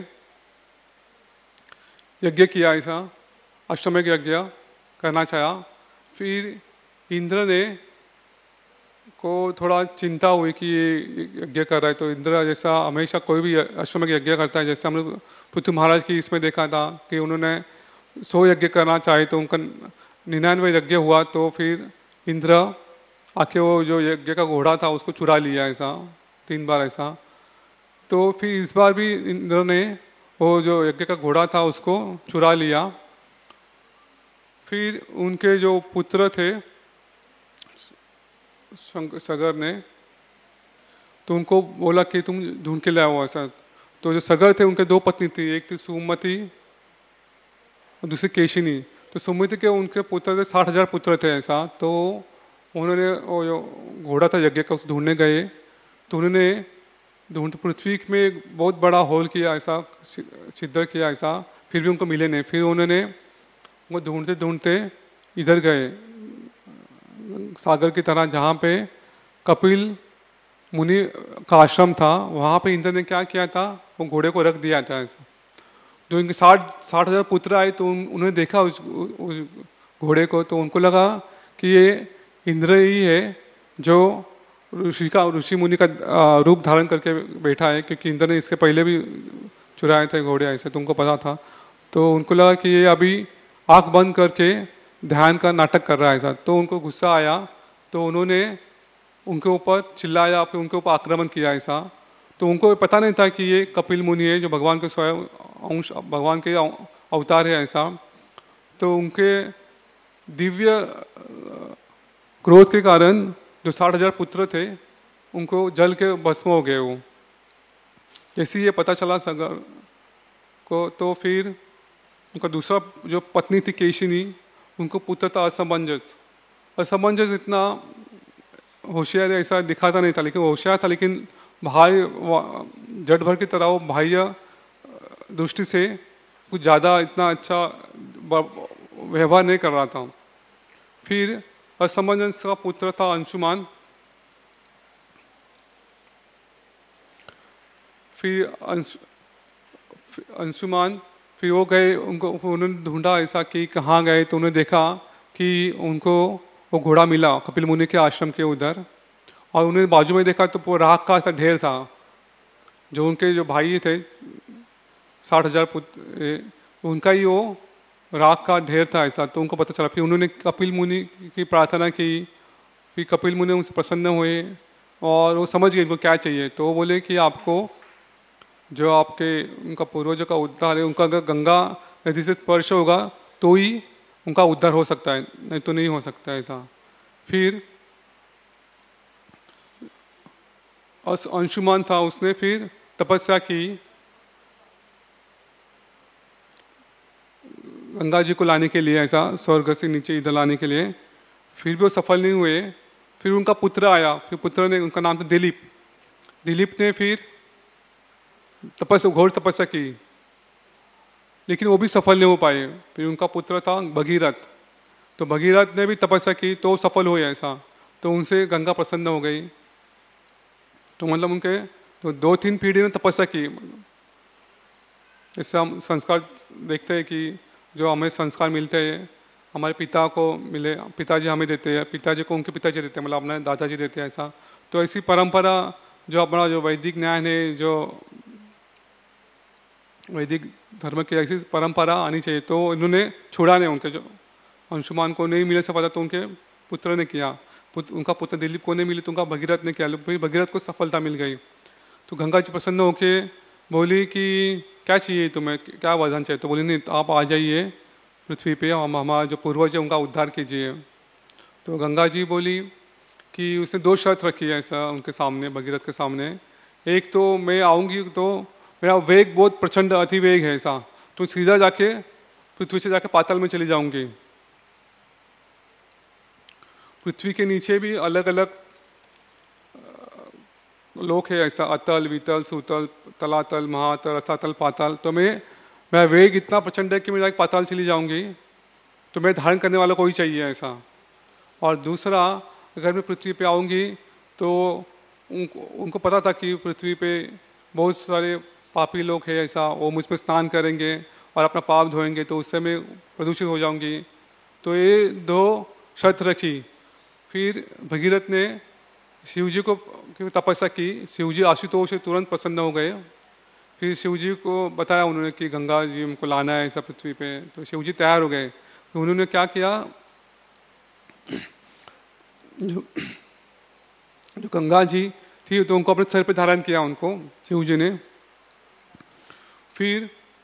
यज्ञ किया, ऐसा अश्वमेध यज्ञ करना चाहा। फिर इंद्र ने को थोड़ा चिंता हुई कि ये यज्ञ कर रहा है, तो इंद्र जैसा हमेशा कोई भी अश्वमेध यज्ञ करता है, जैसे हमने पृथ्वी महाराज की इसमें देखा था कि उन्होंने सौ यज्ञ करना चाहे तो उनका निन्यानवे यज्ञ हुआ, तो फिर इंद्र आके वो जो यज्ञ का घोड़ा था उसको चुरा लिया ऐसा, तीन बार ऐसा। तो फिर इस बार भी इंद्र ने वो जो यज्ञ का घोड़ा था उसको चुरा लिया। फिर उनके जो पुत्र थे सगर ने, तो उनको बोला कि तुम ढूंढ के लाओ ऐसा। तो जो सगर थे उनके दो पत्नी थी, एक थी सुमति और दूसरी केशिनी। तो सुमति के उनके पुत्र थे, साठ हजार पुत्र थे ऐसा। तो उन्होंने वो जो घोड़ा था यज्ञ का उसको ढूंढने गए, तो उन्होंने ढूंढ पृथ्वी में एक बहुत बड़ा होल किया ऐसा, छिद्र किया ऐसा, फिर भी उनको मिले नहीं। फिर उन्होंने वो ढूंढते ढूंढते इधर गए सागर की तरह, जहाँ पे कपिल मुनि का आश्रम था। वहां पे इंद्र ने क्या किया था, वो घोड़े को रख दिया था ऐसा। जो इनके साठ साठ हजार पुत्र आए तो उन, उन्होंने देखा उस, उस घोड़े को, तो उनको लगा कि ये इंद्र ही है जो ऋषि का ऋषि मुनि का रूप धारण करके बैठा है, क्योंकि इंद्र ने इसके पहले भी चुराए थे घोड़े ऐसे, तुमको पता था। तो उनको लगा कि ये अभी आंख बंद करके ध्यान का नाटक कर रहा है ऐसा। तो उनको गुस्सा आया, तो उन्होंने उनके ऊपर चिल्लाया, फिर उनके ऊपर आक्रमण किया ऐसा। तो उनको पता नहीं था कि ये कपिल मुनि है जो भगवान के स्वयं अंश भगवान के अवतार है ऐसा। तो उनके दिव्य क्रोध के कारण जो साठ हजार पुत्र थे उनको जल के भस्म हो गए वो। जैसे ये पता चला सगर को, तो फिर उनका दूसरा जो पत्नी थी केशिनी, उनको पुत्र था असमंजस। असमंजस इतना होशियार ऐसा दिखाता नहीं था, लेकिन होशियार था, लेकिन भाई जट भर की तरह वो बाह्य दृष्टि से कुछ ज्यादा इतना अच्छा व्यवहार नहीं कर रहा था। फिर असमंजस का पुत्र था अंशुमान। फिर अंश, अंशुमान फिर वो गए, उनको उन्होंने ढूंढा ऐसा कि कहाँ गए, तो उन्होंने देखा कि उनको वो घोड़ा मिला कपिल मुनि के आश्रम के उधर। और उन्होंने बाजू में देखा तो वो राख का ऐसा ढेर था, जो उनके जो भाई थे साठ हजार पुत्र, उनका ही वो राख का ढेर था ऐसा। तो उनको पता चला। फिर उन्होंने कपिल मुनि की प्रार्थना की। फिर कपिल मुनि उनसे प्रसन्न हुए और वो समझ गए इनको क्या चाहिए। तो वो बोले कि आपको जो आपके उनका पूर्वजों का उद्धार है, उनका अगर गंगा नदी से स्पर्श होगा तो ही उनका उद्धार हो सकता है, नहीं तो नहीं हो सकता ऐसा। फिर अंशुमान था, उसने फिर तपस्या की गंगा जी को लाने के लिए ऐसा, स्वर्ग से नीचे इधर लाने के लिए। फिर भी वो सफल नहीं हुए। फिर उनका पुत्र आया। फिर पुत्र ने, उनका नाम था दिलीप। दिलीप ने फिर तपस्या घोर तपस्या की, लेकिन वो भी सफल नहीं हो पाए। फिर उनका पुत्र था भगीरथ। तो भगीरथ ने भी तपस्या की तो सफल हुए ऐसा। तो उनसे गंगा प्रसन्न हो गई। तो मतलब उनके तो दो तीन पीढ़ी ने तपस्या की। इससे हम संस्कार देखते हैं कि जो हमें संस्कार मिलते हैं हमारे पिता को मिले, पिताजी हमें देते हैं, पिताजी को उनके पिताजी देते हैं, मतलब अपने दादाजी देते हैं ऐसा। तो ऐसी परंपरा जो अपना जो वैदिक न्याय है, जो वैदिक धर्म की ऐसी परंपरा आनी चाहिए। तो इन्होंने छोड़ा नहीं, उनके जो अंशुमान को नहीं मिले सफलता तो उनके पुत्र ने किया। पुत्र, उनका पुत्र दिलीप को नहीं मिली तो उनका भगीरथ ने किया। फिर भगीरथ को सफलता मिल गई। तो गंगा जी प्रसन्न होके बोली कि क्या चाहिए तुम्हें, क्या वरदान चाहिए? तो बोली नहीं, आप आ जाइए पृथ्वी पे, हम हमारा जो पूर्वज है उनका उद्धार कीजिए। तो गंगा जी बोली कि उसने दो शर्त रखी है ऐसा उनके सामने, भगीरथ के सामने। एक तो मैं आऊंगी तो मेरा वेग बहुत प्रचंड अति वेग है ऐसा, तो सीधा जाके पृथ्वी से जाके पाताल में चली जाऊंगी। पृथ्वी के नीचे भी अलग अलग लोक है ऐसा, अतल, वितल, सुतल, तलातल, महातल, रसातल, पाताल। तो मैं मेरा वेग इतना प्रचंड है कि मैं जाके पाताल चली जाऊंगी, तो मैं धारण करने वाला कोई चाहिए ऐसा। और दूसरा, अगर मैं पृथ्वी पे आऊंगी तो उनको उनको पता था कि पृथ्वी पे बहुत सारे पापी लोग हैं ऐसा, वो मुझ पर स्नान करेंगे और अपना पाप धोएंगे, तो उससे मैं प्रदूषित हो जाऊंगी। तो ये दो शर्त रखी। फिर भगीरथ ने शिव जी को की तपस्या की। शिव जी आशुतोष से तुरंत प्रसन्न हो गए। फिर शिव जी को बताया उन्होंने कि गंगा जी हमको लाना है ऐसा पृथ्वी पे। तो शिव जी तैयार हो गए। तो उन्होंने क्या किया, जो, जो गंगा जी थी तो उनको अपने सर पे धारण किया उनको शिव जी ने। फिर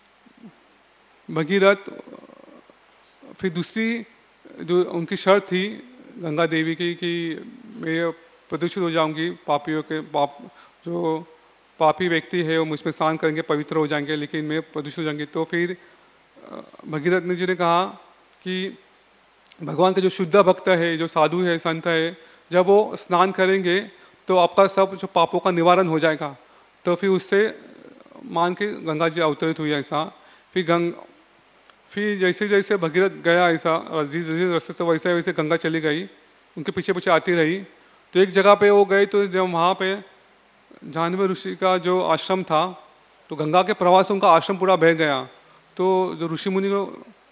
भगीरथ, फिर दूसरी जो उनकी शर्त थी गंगा देवी की कि मैं प्रदूषित हो जाऊंगी, पापियों के पाप, जो पापी व्यक्ति है वो मुझ में स्नान करेंगे, पवित्र हो जाएंगे, लेकिन मैं प्रदूषित हो जाएंगी। तो फिर भगीरथ ने जी ने कहा कि भगवान के जो शुद्ध भक्त है, जो साधु है, संत है, जब वो स्नान करेंगे तो आपका सब जो पापों का निवारण हो जाएगा। तो फिर उससे मान के गंगा जी अवतरित हुई ऐसा। फिर गंग फिर जैसे जैसे भगीरथ गया ऐसा, जिस जिस रास्ते से वैसे वैसे गंगा चली गई, उनके पीछे पीछे आती रही। तो एक जगह पे वो गए, तो जब वहां पे जानवी ऋषि का जो आश्रम था, तो गंगा के प्रवाह से उनका आश्रम पूरा बह गया। तो जो ऋषि मुनि को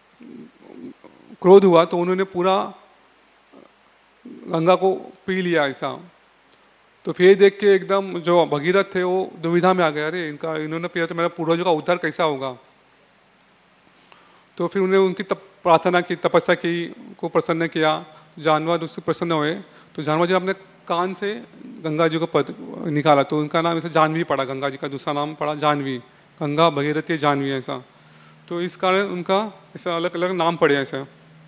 क्रोध हुआ, तो उन्होंने पूरा गंगा को पी लिया ऐसा। तो फिर देख के एकदम जो भगीरथ थे वो दुविधा में आ गए, अरे इनका इन्होंने पिया तो मेरा पूर्वजों का उद्धार कैसा होगा। तो फिर उन्हें उनकी तप, प्रार्थना की, तपस्या की, को प्रसन्न किया। जानवर उससे प्रसन्न हुए। तो जानवर जी ने अपने कान से गंगा जी को पद निकाला, तो उनका नाम ऐसे जानवी पड़ा। गंगा जी का दूसरा नाम पड़ा जानवी, गंगा भगीरथी जानवी ऐसा। तो इस कारण उनका ऐसा अलग अलग नाम पड़े ऐसा।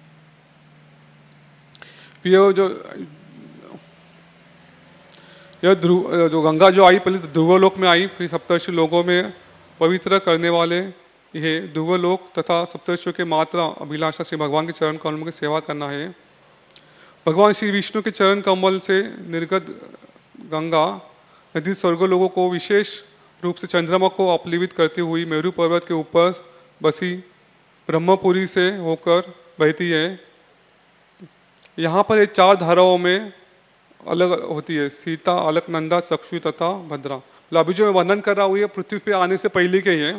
ये जो यह ध्रुव जो गंगा जो आई, पहले ध्रुवलोक में आई, फिर सप्तर्षि लोगों में पवित्र करने वाले ये ध्रुवलोक तथा सप्तर्षियों के मात्रा अभिलाषा से भगवान के चरण कमल की सेवा करना है। भगवान श्री विष्णु के चरण कमल से निर्गत गंगा नदी स्वर्ग लोगों को विशेष रूप से चंद्रमा को अपलीवित करती हुई मेरू पर्वत के ऊपर बसी ब्रह्मपुरी से होकर बहती है। यहाँ पर ये चार धाराओं में अलग होती है, सीता, अलकनंदा, चक्षु तथा भद्रा। मतलब अभी जो मैं वर्णन कर रहा हूँ ये पृथ्वी पे आने से पहले के ही है।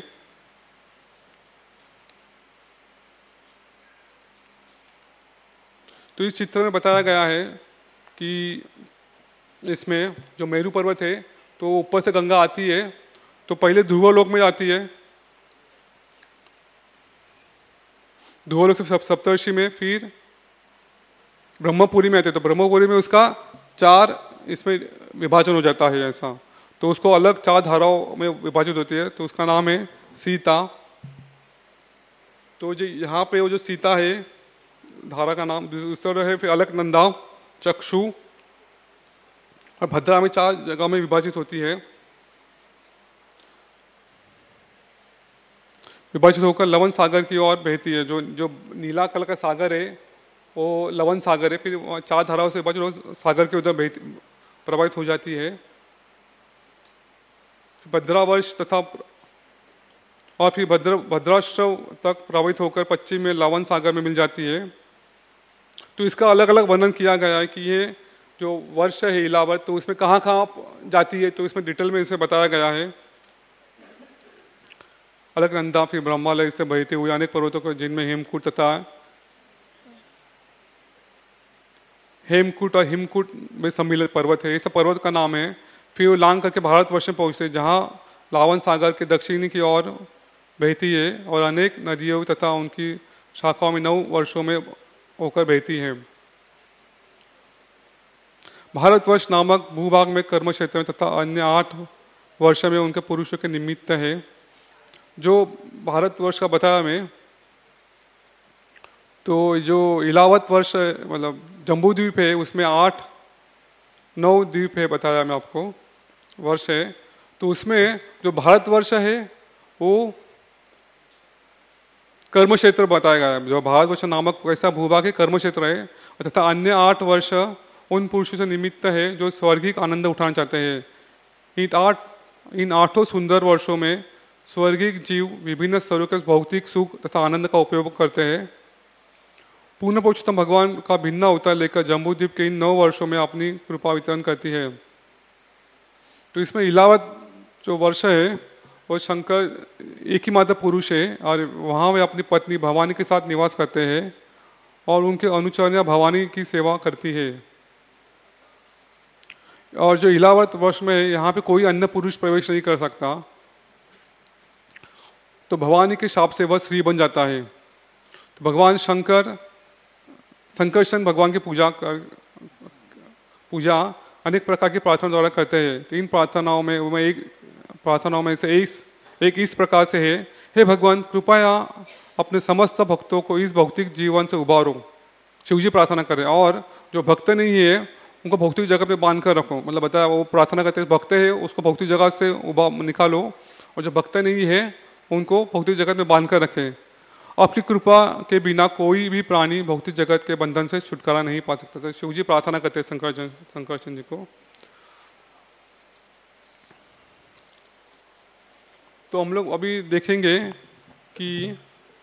तो इस चित्र में बताया गया है कि इसमें जो मेरू पर्वत है, तो ऊपर से गंगा आती है, तो पहले ध्रुवलोक में आती है, ध्रुवलोक से सप्तर्षि में, फिर ब्रह्मपुरी में आते हैं। तो ब्रह्मपुरी में उसका चार इसमें विभाजन हो जाता है ऐसा। तो उसको अलग चार धाराओं में विभाजित होती है, तो उसका नाम है सीता। तो जो यहाँ पे वो जो सीता है धारा का नाम, दूसरा है फिर अलकनंदा, चक्षु और भद्रा में चार जगह में विभाजित होती है। विभाजित होकर लवण सागर की ओर बहती है। जो जो नीला कलर का सागर है वो लवण सागर है। फिर चार धाराओं से विभाजित हो सागर के उधर बहती प्रवाहित हो जाती है। भद्रावर्ष तथा और फिर भद्र भद्राश्रव तक प्रवाहित होकर पश्चिम में लवण सागर में मिल जाती है। तो इसका अलग अलग वर्णन किया गया है कि ये जो वर्ष है इलावत, तो इसमें कहाँ कहाँ जाती है, तो इसमें डिटेल में इसे बताया गया है। अलकनंदा, फिर ब्रह्मालय से बहते हुए अनेक पर्वतों को, जिनमें हेमकूट तथा हेमकूट और हिमकूट में सम्मिलित पर्वत है, ये सब पर्वत का नाम है। फिर वो लांग करके भारतवर्ष में पहुंचते, जहाँ लावन सागर के दक्षिणी की ओर बहती है और अनेक नदियों तथा उनकी शाखाओं में नौ वर्षों में होकर बहती है। भारतवर्ष नामक भूभाग में कर्म क्षेत्र में तथा अन्य आठ वर्ष में उनके पुरुषों के निमित्त है। जो भारतवर्ष का बताया मैं, तो जो इलावत वर्ष मतलब जम्बू द्वीप है उसमें आठ नौ द्वीप है बताया मैं आपको वर्ष है। तो उसमें जो भारतवर्ष है वो कर्म क्षेत्र बताया गया है। जो भारतवर्ष नामक वैसा भूभाग है कर्म क्षेत्र है, तथा अन्य आठ वर्ष उन पुरुषों से निमित्त है जो स्वर्गिक आनंद उठाना चाहते हैं। इन आठ इन आठों सुंदर वर्षों में स्वर्गिक जीव विभिन्न स्तरों के भौतिक सुख तथा आनंद का उपयोग करते हैं। पूर्ण पुरुषोत्तम भगवान का भिन्न अवतार लेकर जम्बूद्वीप के इन नौ वर्षों में अपनी कृपा वितरण करती है। तो इसमें इलावत जो वर्ष है वो शंकर एक ही मात्र पुरुष है और वहां वे अपनी पत्नी भवानी के साथ निवास करते हैं और उनके अनुचर्या भवानी की सेवा करती है। और जो इलावत वर्ष में यहाँ पे कोई अन्य पुरुष प्रवेश नहीं कर सकता, तो भवानी के शाप से वह स्त्री बन जाता है। तो भगवान शंकर संकर्षण भगवान की पूजा कर पूजा अनेक प्रकार की प्रार्थना द्वारा करते हैं। तो इन प्रार्थनाओं में मैं एक प्रार्थनाओं में से एक, एक इस प्रकार से है, हे भगवान कृपया अपने समस्त भक्तों को इस भौतिक जीवन से उबारो। शिवजी प्रार्थना करें। और जो भक्त नहीं है उनको भौतिक जगह पे बांध कर रखो। मतलब बताया वो प्रार्थना करते हैं, भक्त है उसको भौतिक जगह से उबा निकालो, और जो भक्त नहीं है उनको भौतिक जगत में बांध कर रखें। आपकी कृपा के बिना कोई भी प्राणी भौतिक जगत के बंधन से छुटकारा नहीं पा सकता। तो शिवजी प्रार्थना करते हैं शंकरजन शंकरचंद जी को। तो हम लोग अभी देखेंगे कि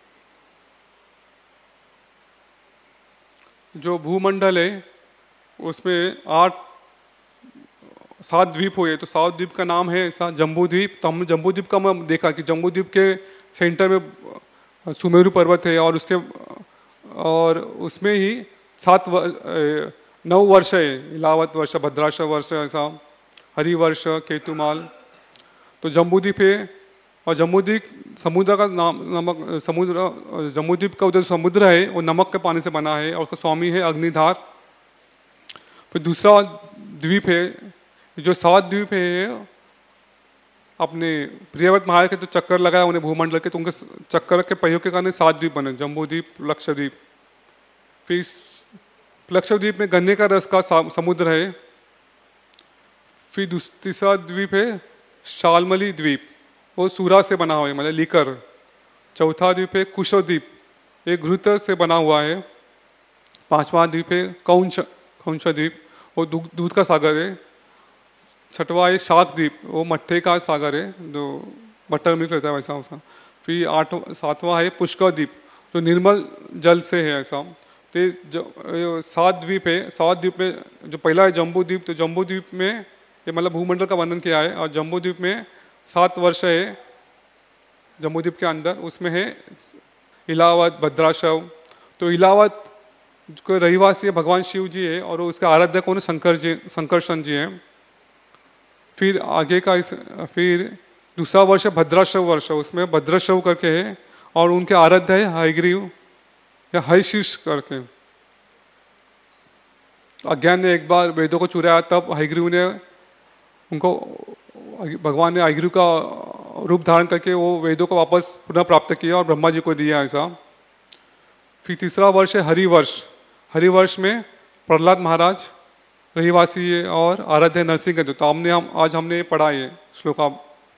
जो भूमंडल है उसमें आठ सात द्वीप हुए। तो सात द्वीप का नाम है जम्बू द्वीप। तो हम जम्बू द्वीप का हम देखा कि जम्बू द्वीप के सेंटर में सुमेरु पर्वत है और उसके और उसमें ही सात नौ वर्ष है, इलावत वर्ष, भद्राश वर्ष, ऐसा हरिवर्ष, केतुमाल। तो जम्बूद्वीप है और जम्बूद्वीप समुद्र का नाम नमक समुद्र जम्बूद्वीप का उधर समुद्र है वो नमक के पानी से बना है और उसका स्वामी है अग्निधार। फिर दूसरा द्वीप है, जो सात द्वीप है अपने प्रियव्रत महाराज के तो चक्कर लगाया उन्हें भूमंडल के, तो उनके चक्कर के पहियों के कारण सात द्वीप बने, जम्बूद्वीप, लक्षद्वीप। फिर लक्षद्वीप में गन्ने का रस का समुद्र है। फिर तीसरा द्वीप है शालमली द्वीप, वो सूरा से बना हुआ है मतलब लीकर। चौथा द्वीप है कुशद्वीप, एक घृत से बना हुआ है। पांचवा द्वीप है कौंच कौंच द्वीप, वो दूध का सागर है। छठवा है शाक द्वीप, वो मट्ठे का सागर है जो बटर मिल्क रहता है वैसा उसका। फिर आठ सातवां है पुष्कर द्वीप, जो निर्मल जल से है ऐसा। तो जो सात द्वीप है, सात द्वीप में जो पहला है जम्बू द्वीप। तो जम्बू द्वीप में ये मतलब भूमंडल का वर्णन किया है। और जम्बू द्वीप में सात वर्ष है जम्बू द्वीप के अंदर, उसमें है इलावत, भद्राशव। तो इलावत जो रहिवासी है भगवान शिव जी है और उसका आराध्य कौन है, शंकर जी, शंकरशन जी है। फिर आगे का इस फिर दूसरा वर्ष है भद्राशव वर्ष, उसमें भद्रशव करके है और उनके आराध्य है हयग्रीव या हयशीर्ष करके। अज्ञान ने एक बार वेदों को चुराया, तब हयग्रीव ने उनको भगवान ने हयग्रीव का रूप धारण करके वो वेदों को वापस पुनः प्राप्त किया और ब्रह्मा जी को दिया ऐसा। फिर तीसरा वर्ष है हरिवर्ष। हरिवर्ष में प्रहलाद महाराज रहिवासी है और आराध्य नरसिंह है। तो हमने हम आज हमने पढ़ा है श्लोका।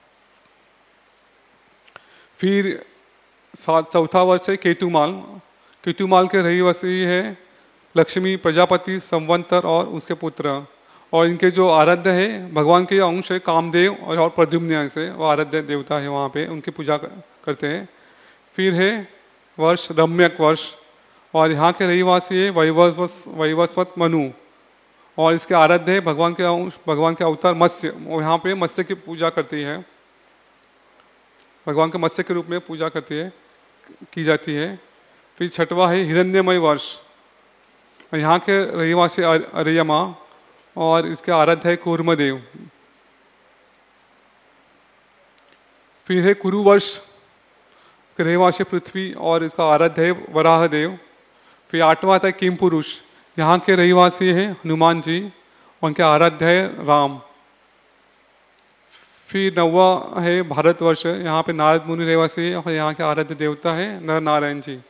फिर सात चौथा वर्ष है केतुमाल। केतुमाल के रहिवासी है लक्ष्मी, प्रजापति, संवंतर और उसके पुत्र। और इनके जो आराध्य है भगवान के अंश है कामदेव और प्रद्युम्न से, वो आराध्य देवता है वहाँ पे, उनकी पूजा करते हैं। फिर है वर्ष रम्यक वर्ष और यहाँ के रहिवासी है वैवस्वत वैवस्वत मनु और इसके आराध्य है भगवान के अंश, भगवान के अवतार मत्स्य। वो यहाँ पे मत्स्य की पूजा करती है, भगवान के मत्स्य के रूप में पूजा करती है की जाती है। फिर छठवा है हिरण्यमय वर्ष और यहाँ के रहिवासी अरियमा और इसके आराध्य है कूर्मदेव। फिर है कुरु वर्ष के रहिवासी पृथ्वी और इसका आराध्य है वराह देव। फिर आठवां आता है किम पुरुष, यहाँ के रहिवासी है हनुमान जी, उनके आराध्य है राम। फिर नौवा है भारतवर्ष, यहाँ पे नारद मुनि रहवासी है और यहाँ के आराध्य देवता है नर नारायण जी।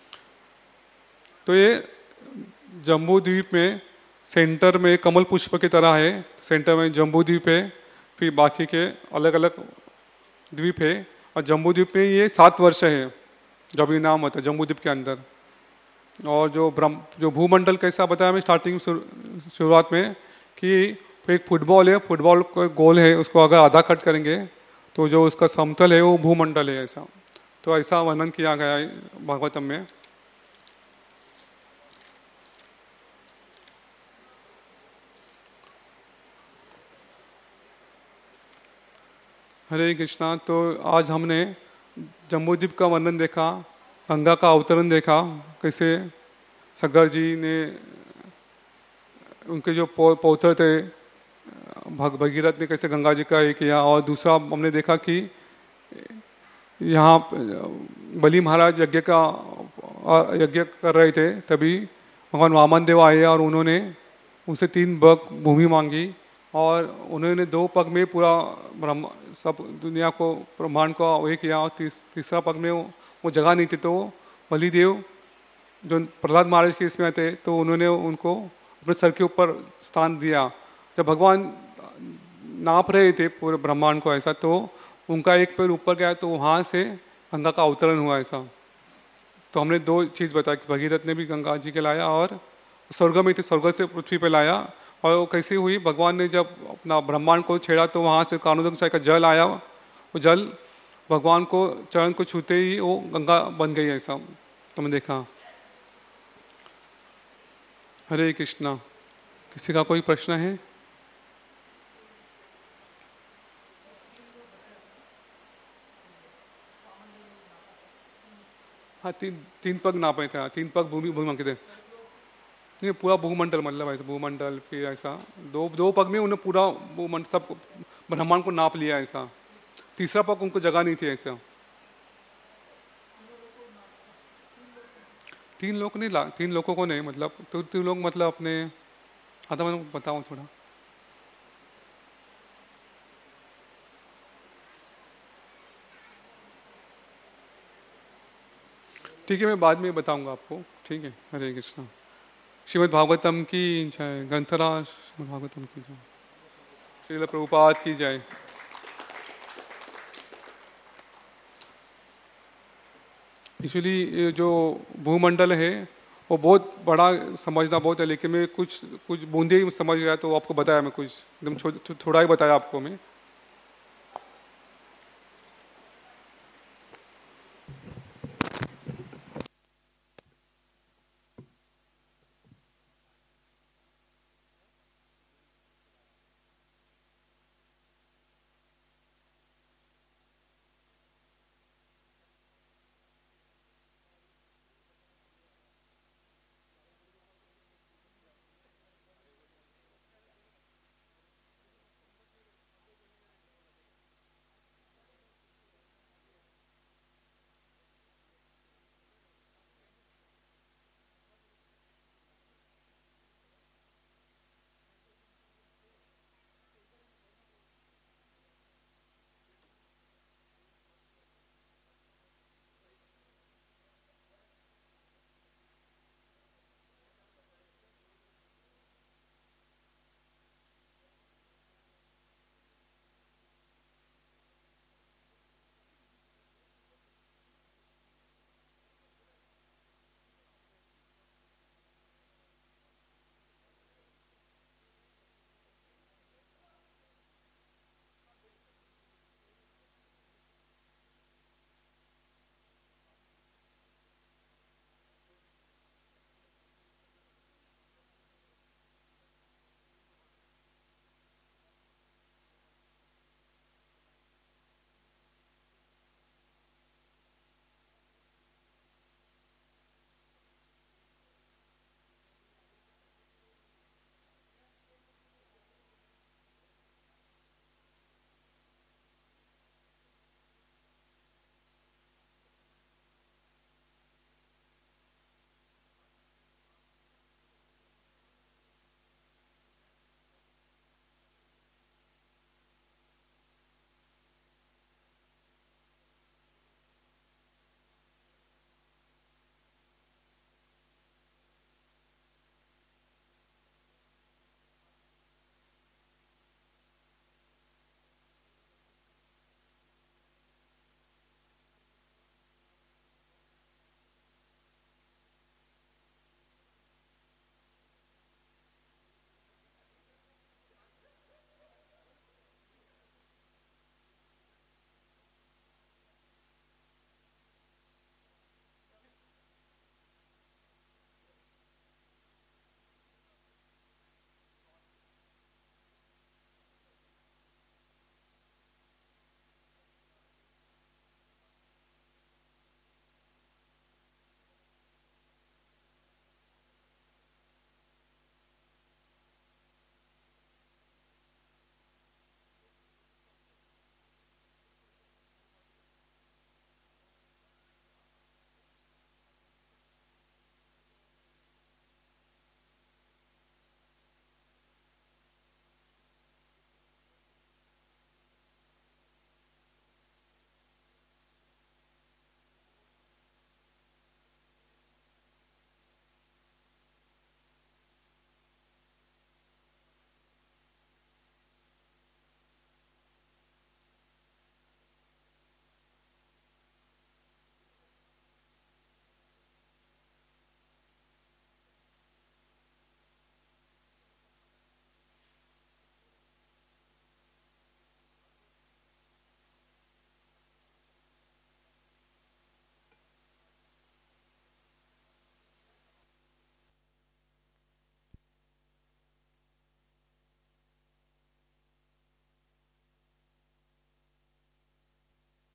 तो ये जम्बू द्वीप में सेंटर में कमल पुष्प की तरह है, सेंटर में जम्बू द्वीप है, फिर बाकी के अलग अलग द्वीप है। और जम्बू द्वीप में ये सात वर्ष है जो अभी नाम होता है जम्बू द्वीप के अंदर। और जो ब्रह्म जो भूमंडल कैसा बताया मैं स्टार्टिंग शुरुआत में कि एक फुटबॉल है, फुटबॉल का गोल है, उसको अगर आधा कट करेंगे तो जो उसका समतल है वो भूमंडल है ऐसा। तो ऐसा वर्णन किया गया है भागवतम में। हरे कृष्णा। तो आज हमने जम्बूद्वीप का वर्णन देखा, गंगा का अवतरण देखा, कैसे सगर जी ने उनके जो पौत्र थे भगीरथ ने कैसे गंगा जी का ये किया। और दूसरा हमने देखा कि यहाँ बलि महाराज यज्ञ का यज्ञ कर रहे थे, तभी भगवान वामन देव आए और उन्होंने उनसे तीन बग भूमि मांगी और उन्होंने दो पग में पूरा ब्रह्म सब दुनिया को ब्रह्मांड को वही किया। और तीस, तीसरा पग में वो, वो जगह नहीं थी, तो बलिदेव जो प्रहलाद महाराज के इसमें थे तो उन्होंने उनको अपने सर के ऊपर स्थान दिया। जब भगवान नाप रहे थे पूरे ब्रह्मांड को ऐसा, तो उनका एक पैर ऊपर गया तो वहां से गंगा का अवतरण हुआ ऐसा। तो हमने दो चीज बताया कि भगीरथ ने भी गंगा जी के लाया और स्वर्ग में थे, स्वर्ग से पृथ्वी पे लाया। और वो कैसी हुई, भगवान ने जब अपना ब्रह्मांड को छेड़ा तो वहां से कानोदक का जल आया, वो जल भगवान को चरण को छूते ही वो गंगा बन गई ऐसा तुमने देखा। हरे कृष्णा। किसी का कोई प्रश्न है? हाँ, तीन तीन पग नापे थे, तीन पग भूमि भूमि मांगे थे। नहीं, पूरा भूमंडल मतलब ऐसा भूमंडल, फिर ऐसा दो दो पग में उन्हें पूरा भूमंडल सब ब्रह्मांड को नाप लिया ऐसा। तीसरा पग उनको जगह नहीं थी ऐसा। तीन लोग नहीं ला तीन लोगों को नहीं मतलब तो तीन लोग मतलब अपने आता मैं बताऊं थोड़ा। ठीक है, मैं बाद में बताऊंगा आपको। ठीक है। हरे कृष्णा। श्रीमद् भागवतम की जय। ग्रंथराज श्रीमद् भागवतम की जय। श्रील प्रभुपाद की जय। एक्चुअली ये जो भूमंडल है वो बहुत बड़ा समझना बहुत है, लेकिन मैं कुछ कुछ बूंदे समझ गया तो आपको बताया मैं कुछ एकदम थोड़ा ही बताया आपको मैं।